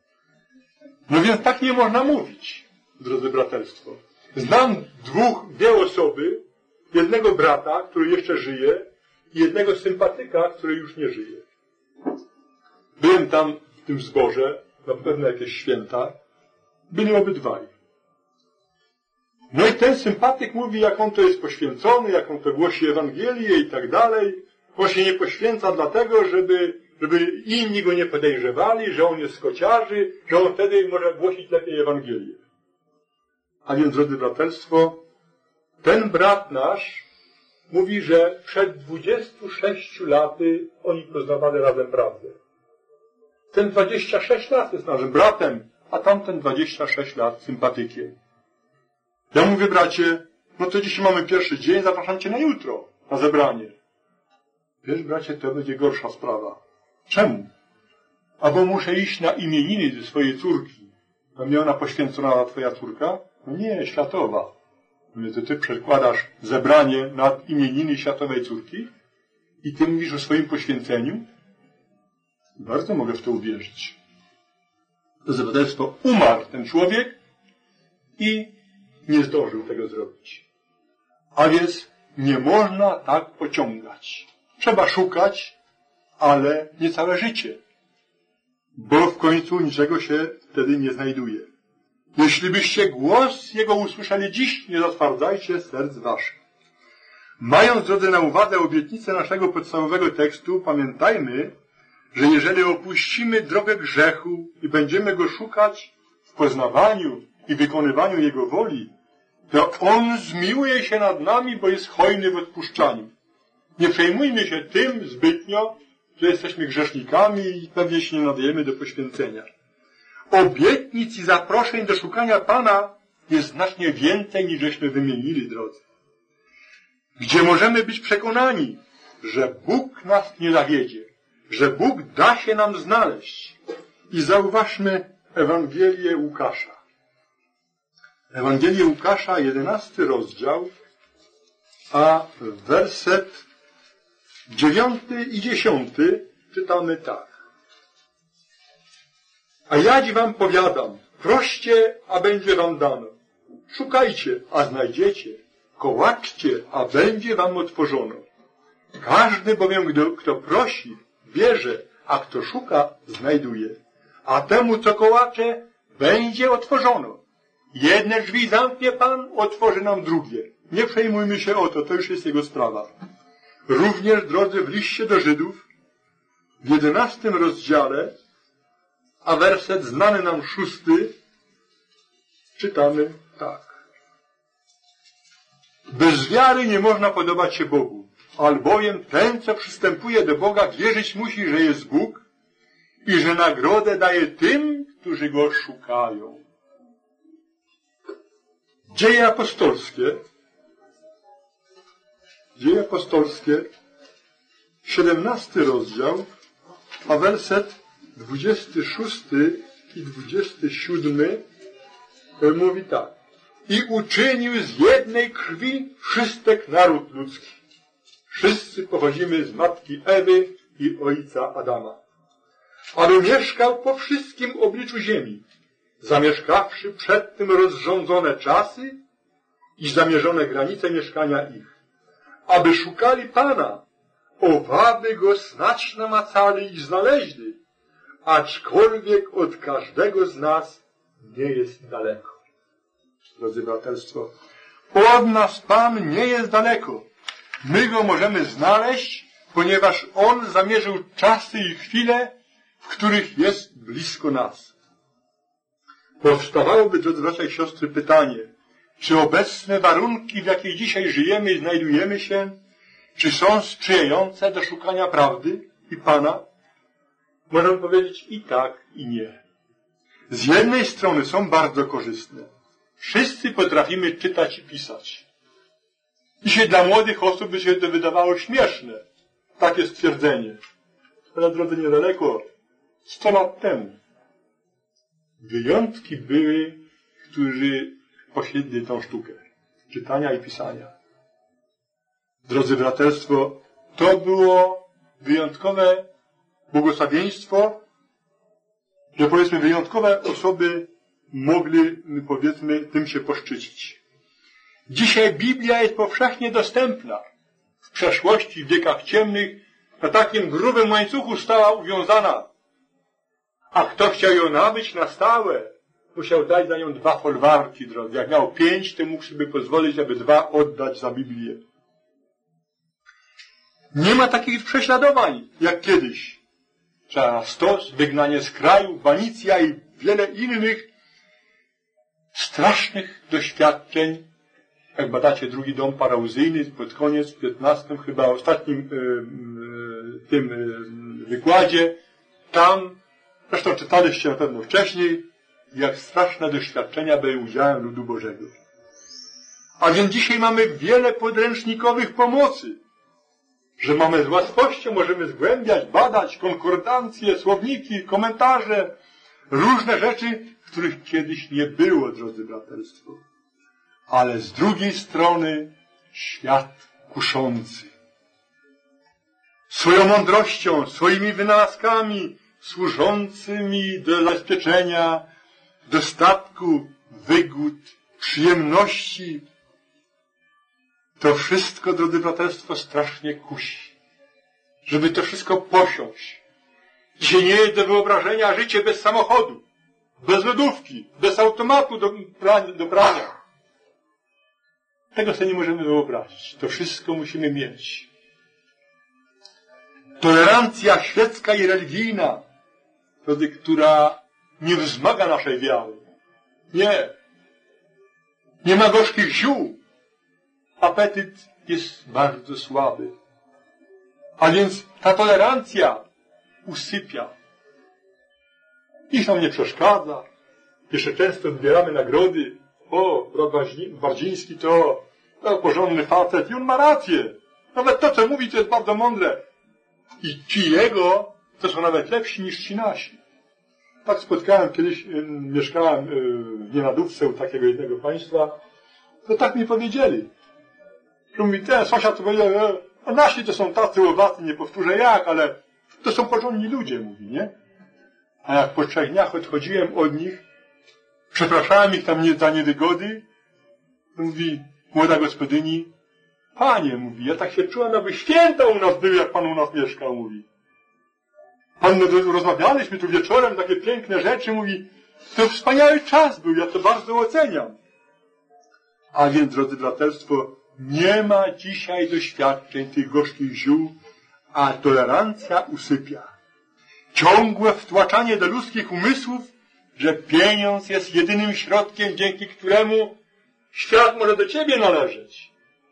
No więc tak nie można mówić, drodzy braterstwo. Znam dwie osoby, jednego brata, który jeszcze żyje, i jednego sympatyka, który już nie żyje. Byłem tam w tym zborze, na pewno jakieś święta, byli obydwaj. No i ten sympatyk mówi, jak on to jest poświęcony, jak on to głosi Ewangelię i tak dalej. On się nie poświęca dlatego, żeby inni go nie podejrzewali, że on jest z kociarzy, że on wtedy może głosić lepiej Ewangelię. A więc, drodzy braterstwo, ten brat nasz mówi, że przed 26 laty oni poznawali razem prawdę. Ten 26 lat jest naszym bratem, a tamten 26 lat sympatykiem. Ja mówię, bracie, no to dzisiaj mamy pierwszy dzień, zapraszam cię na jutro, na zebranie. Wiesz, bracie, to będzie gorsza sprawa. Czemu? A bo muszę iść na imieniny ze swojej córki. A mnie ona poświęcona twoja córka? No nie, światowa. Mówię, to ty przekładasz zebranie na imieniny światowej córki i ty mówisz o swoim poświęceniu? Bardzo mogę w to uwierzyć. To zabawstwo, umarł ten człowiek i nie zdążył tego zrobić. A więc nie można tak pociągać. Trzeba szukać, ale nie całe życie. Bo w końcu niczego się wtedy nie znajduje. Jeśli byście głos Jego usłyszeli dziś, nie zatwardzajcie serc waszych. Mając, drodzy, na uwadze obietnicę naszego podstawowego tekstu, pamiętajmy, że jeżeli opuścimy drogę grzechu i będziemy Go szukać w poznawaniu i wykonywaniu Jego woli, to On zmiłuje się nad nami, bo jest hojny w odpuszczaniu. Nie przejmujmy się tym zbytnio, że jesteśmy grzesznikami i pewnie się nie nadajemy do poświęcenia. Obietnic i zaproszeń do szukania Pana jest znacznie więcej, niż żeśmy wymienili, drodzy. Gdzie możemy być przekonani, że Bóg nas nie zawiedzie, że Bóg da się nam znaleźć. I zauważmy Ewangelię Łukasza. Ewangelię Łukasza, 11 rozdział, a werset 9 i 10 czytamy tak. A ja wam powiadam, proście, a będzie wam dano. Szukajcie, a znajdziecie. Kołaczcie, a będzie wam otworzono. Każdy bowiem, kto prosi, bierze, a kto szuka, znajduje. A temu, co kołacze, będzie otworzono. Jedne drzwi zamknie Pan, otworzy nam drugie. Nie przejmujmy się o to, to już jest Jego sprawa. Również, drodzy, w liście do Żydów, w 11 rozdziale, a werset znany nam 6, czytamy tak. Bez wiary nie można podobać się Bogu, albowiem ten, co przystępuje do Boga, wierzyć musi, że jest Bóg i że nagrodę daje tym, którzy Go szukają. Dzieje apostolskie, 17 rozdział, a werset 26 i 27 mówi tak. I uczynił z jednej krwi wszystek naród ludzki. Wszyscy pochodzimy z matki Ewy i ojca Adama. Aby mieszkał po wszystkim obliczu ziemi, zamieszkawszy przedtem rozrządzone czasy i zamierzone granice mieszkania ich. Aby szukali Pana, owaby Go snać namacali i znaleźli, aczkolwiek od każdego z nas nie jest daleko. Drodzy braterstwo, od nas Pan nie jest daleko. My Go możemy znaleźć, ponieważ On zamierzył czasy i chwile, w których jest blisko nas. Powstawałoby, drodzy bracia i siostry, pytanie, Czy obecne warunki, w jakich dzisiaj żyjemy i znajdujemy się, czy są sprzyjające do szukania prawdy i Pana? Możemy powiedzieć i tak, i nie. Z jednej strony są bardzo korzystne. Wszyscy potrafimy czytać i pisać. Dzisiaj dla młodych osób by się to wydawało śmieszne. Takie stwierdzenie. Ale drodzy, niedaleko, 100 lat temu. Wyjątki były, którzy posiedli tą sztukę czytania i pisania. Drodzy braterstwo, to było wyjątkowe błogosławieństwo, że powiedzmy wyjątkowe osoby mogli, powiedzmy, tym się poszczycić. Dzisiaj Biblia jest powszechnie dostępna. W przeszłości, w wiekach ciemnych, na takim grubym łańcuchu stała uwiązana. A kto chciał ją nabyć na stałe, musiał dać za nią 2 folwarki, drodzy. Jak miał 5, to mógł sobie pozwolić, aby 2 oddać za Biblię. Nie ma takich prześladowań, jak kiedyś. Trzeba stos, wygnanie z kraju, banicja i wiele innych strasznych doświadczeń. Jak badacie drugi dom parauzyjny, pod koniec, w 15, chyba ostatnim wykładzie, tam, zresztą czytaliście na pewno wcześniej, jak straszne doświadczenia były udziałem ludu Bożego. A więc dzisiaj mamy wiele podręcznikowych pomocy, że mamy z łatwością, możemy zgłębiać, badać konkordancje, słowniki, komentarze, różne rzeczy, których kiedyś nie było, drodzy braterstwo. Ale z drugiej strony świat kuszący. Swoją mądrością, swoimi wynalazkami służącymi do zabezpieczenia dostatku, wygód, przyjemności. To wszystko, drodzy braterstwo, strasznie kusi. Żeby to wszystko posiąść. Dzisiaj nie jest do wyobrażenia życie bez samochodu, bez lodówki, bez automatu do prania. Tego sobie nie możemy wyobrazić. To wszystko musimy mieć. Tolerancja świecka i religijna, drodzy, która nie wzmaga naszej wiary. Nie. Nie ma gorzkich ziół. Apetyt jest bardzo słaby. A więc ta tolerancja usypia. Nikt nam nie przeszkadza. Jeszcze często zbieramy nagrody. O, brat Wardziński to porządny facet i on ma rację. Nawet to, co mówi, to jest bardzo mądre. I ci jego to są nawet lepsi niż ci nasi. Tak spotkałem kiedyś, mieszkałem w Nienadówce u takiego jednego państwa, to tak mi powiedzieli. Że mówi, ten sąsiad to powiedział, a nasi to są tacy łowacy, nie powtórzę jak, ale to są porządni ludzie, mówi, nie? A jak po 3 dniach odchodziłem od nich, przepraszałem ich tam za niewygody, mówi młoda gospodyni, panie, mówi, ja tak się czułem, jakby święta u nas były, jak pan u nas mieszkał, mówi. Pan, rozmawialiśmy tu wieczorem, takie piękne rzeczy, mówi, to wspaniały czas był, ja to bardzo oceniam. A więc, drodzy braterstwo, nie ma dzisiaj doświadczeń tych gorzkich ziół, a tolerancja usypia. Ciągłe wtłaczanie do ludzkich umysłów, że pieniądz jest jedynym środkiem, dzięki któremu świat może do ciebie należeć.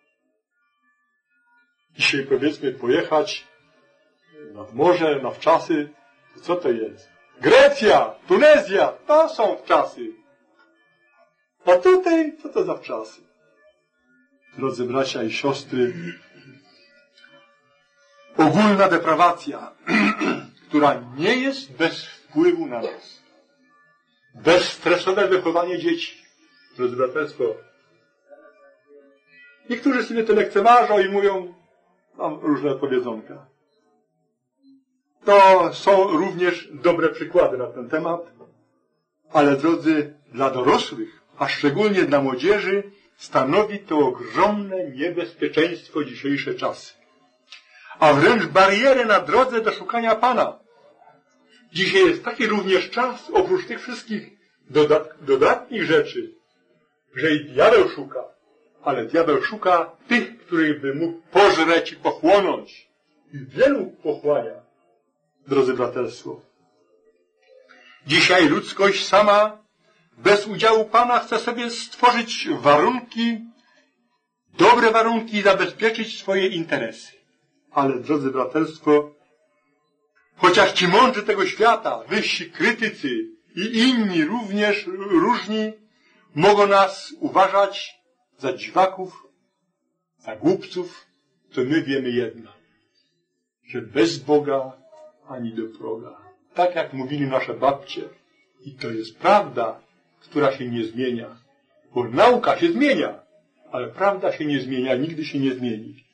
Dzisiaj, powiedzmy, pojechać nad morze, na wczasy, to co to jest? Grecja, Tunezja, to są wczasy. A tutaj, co to za wczasy? Drodzy bracia i siostry, ogólna deprawacja, która nie jest bez wpływu na nas. Bezstresowe wychowanie dzieci. Drodzy braterstwo, niektórzy sobie to lekceważą i mówią, mam różne powiedzonka. To są również dobre przykłady na ten temat, ale drodzy, dla dorosłych, a szczególnie dla młodzieży, stanowi to ogromne niebezpieczeństwo dzisiejsze czasy. A wręcz barierę na drodze do szukania Pana. Dzisiaj jest taki również czas, oprócz tych wszystkich dodatnich rzeczy, że i diabeł szuka, ale diabeł szuka tych, których by mógł pożreć i pochłonąć. I wielu pochłania, drodzy braterstwo. Dzisiaj ludzkość sama bez udziału Pana chce sobie stworzyć warunki, dobre warunki i zabezpieczyć swoje interesy. Ale, drodzy braterstwo, chociaż ci mądrzy tego świata, wyżsi krytycy i inni również różni, mogą nas uważać za dziwaków, za głupców, to my wiemy jedno, że bez Boga ani do proga. Tak jak mówili nasze babcie. I to jest prawda, która się nie zmienia. Bo nauka się zmienia, ale prawda się nie zmienia, nigdy się nie zmieni.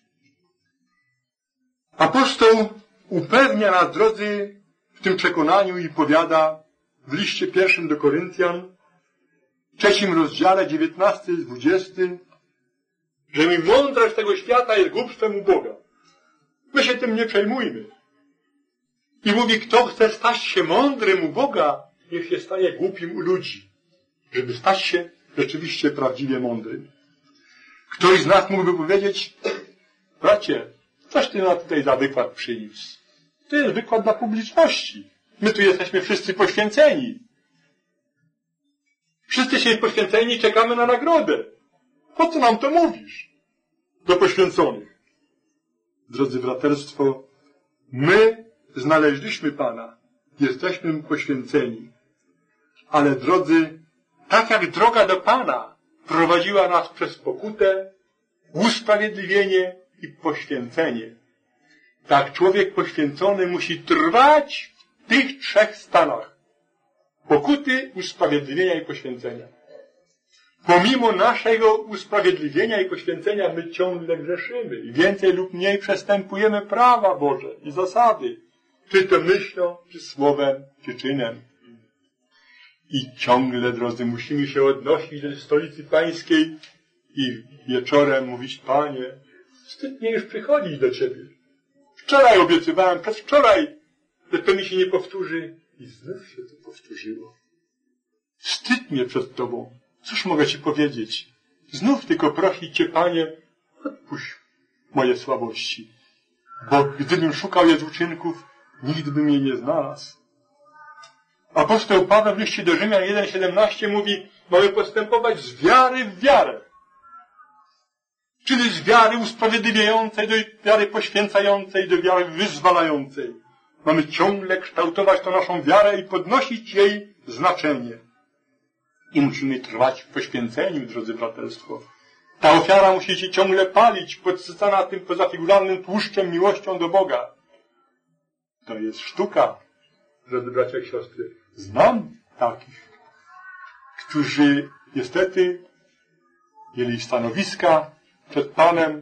Apostoł upewnia nas, drodzy, w tym przekonaniu i powiada w liście 1 do Koryntian, w 3 rozdziale, 19-20, że mi mądrość tego świata jest głupstwem u Boga. My się tym nie przejmujmy. I mówi, kto chce stać się mądrym u Boga, niech się staje głupim u ludzi, żeby stać się rzeczywiście prawdziwie mądrym. Ktoś z nas mógłby powiedzieć, bracie, coś ty nam tutaj za wykład przyniósł. To jest wykład dla publiczności. My tu jesteśmy wszyscy poświęceni. Wszyscy się poświęceni, czekamy na nagrodę. Po co nam to mówisz? Do poświęconych. Drodzy braterstwo, my znaleźliśmy Pana. Jesteśmy Mu poświęceni. Ale drodzy, tak jak droga do Pana prowadziła nas przez pokutę, usprawiedliwienie i poświęcenie, tak człowiek poświęcony musi trwać w tych 3 stanach. Pokuty, usprawiedliwienia i poświęcenia. Pomimo naszego usprawiedliwienia i poświęcenia my ciągle grzeszymy i więcej lub mniej przestępujemy prawa Boże i zasady, czy to myślą, czy słowem, czy czynem. I ciągle, drodzy, musimy się odnosić do stolicy Pańskiej i wieczorem mówić, Panie, wstyd mnie już przychodzić do Ciebie. Wczoraj obiecywałem, przedwczoraj, że to mi się nie powtórzy. I znów się to powtórzyło. Wstyd mnie przed Tobą. Cóż mogę Ci powiedzieć? Znów tylko prosić Cię, Panie, odpuść moje słabości. Bo gdybym szukał je z uczynków, nikt by mnie nie znalazł. Apostoł Paweł w liście do Rzymian 1,17 mówi, mamy postępować z wiary w wiarę. Czyli z wiary usprawiedliwiającej do wiary poświęcającej, do wiary wyzwalającej. Mamy ciągle kształtować tą naszą wiarę i podnosić jej znaczenie. I musimy trwać w poświęceniu, drodzy braterstwo. Ta ofiara musi się ciągle palić, podsycana tym pozafiguralnym tłuszczem miłością do Boga. To jest sztuka, drodzy bracia i siostry. Znam takich, którzy niestety mieli stanowiska przed Panem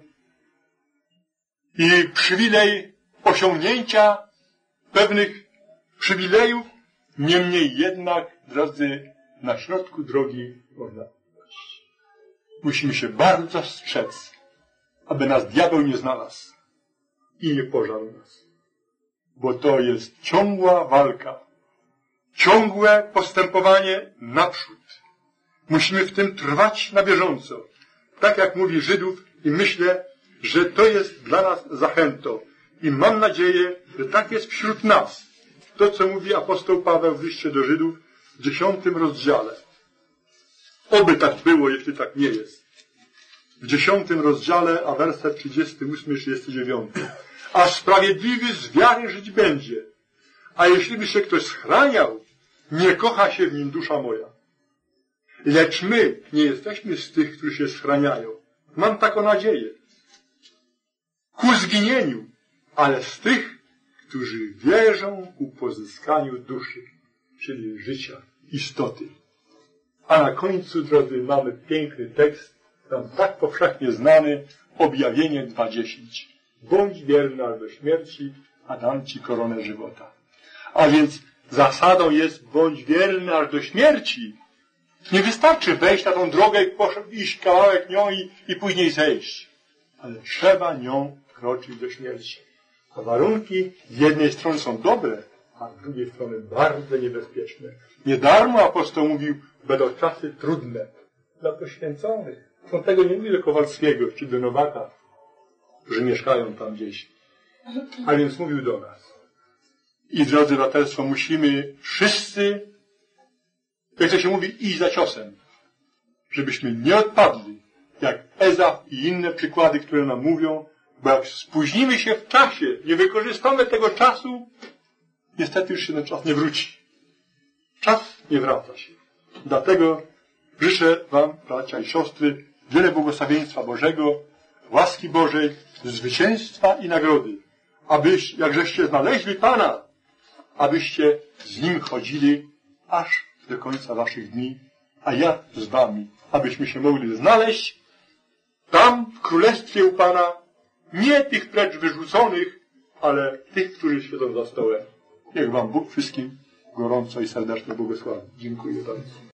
i przywilej osiągnięcia pewnych przywilejów, niemniej jednak, drodzy, na środku drogi można pójść. Musimy się bardzo strzec, aby nas diabeł nie znalazł i nie pożarł nas. Bo to jest ciągła walka, ciągłe postępowanie naprzód. Musimy w tym trwać na bieżąco. Tak jak mówi Żydów i myślę, że to jest dla nas zachętą. I mam nadzieję, że tak jest wśród nas. To, co mówi apostoł Paweł w liście do Żydów w 10 rozdziale. Oby tak było, jeśli tak nie jest. W 10 rozdziale, a werset 38-39. A sprawiedliwy z wiary żyć będzie. A jeśli by się ktoś schraniał, nie kocha się w nim dusza moja. Lecz my nie jesteśmy z tych, którzy się schraniają. Mam taką nadzieję. Ku zginieniu, ale z tych, którzy wierzą ku pozyskaniu duszy, czyli życia, istoty. A na końcu, drodzy, mamy piękny tekst, tam tak powszechnie znany, Objawienie 2:10. Bądź wierny aż do śmierci, a dam Ci koronę żywota. A więc zasadą jest bądź wierny aż do śmierci. Nie wystarczy wejść na tą drogę i iść kawałek nią i później zejść. Ale trzeba nią kroczyć do śmierci. A warunki z jednej strony są dobre, a z drugiej strony bardzo niebezpieczne. Nie darmo apostoł mówił, będą czasy trudne dla poświęconych. On tego nie mówi do Kowalskiego czy do Nowaka, którzy mieszkają tam gdzieś. A więc mówił do nas. I drodzy braterstwo, musimy wszyscy Jak to się mówi, iść za ciosem. Żebyśmy nie odpadli, jak Ezaf i inne przykłady, które nam mówią, bo jak spóźnimy się w czasie, nie wykorzystamy tego czasu, niestety już się ten czas nie wróci. Czas nie wraca się. Dlatego życzę wam, bracia i siostry, wiele błogosławieństwa Bożego, łaski Bożej, zwycięstwa i nagrody, jakżeście znaleźli Pana, abyście z Nim chodzili aż do końca waszych dni, a ja z wami, abyśmy się mogli znaleźć tam w Królestwie u Pana, nie tych precz wyrzuconych, ale tych, którzy siedzą za stołem. Niech wam Bóg wszystkim gorąco i serdecznie błogosławi. Dziękuję bardzo.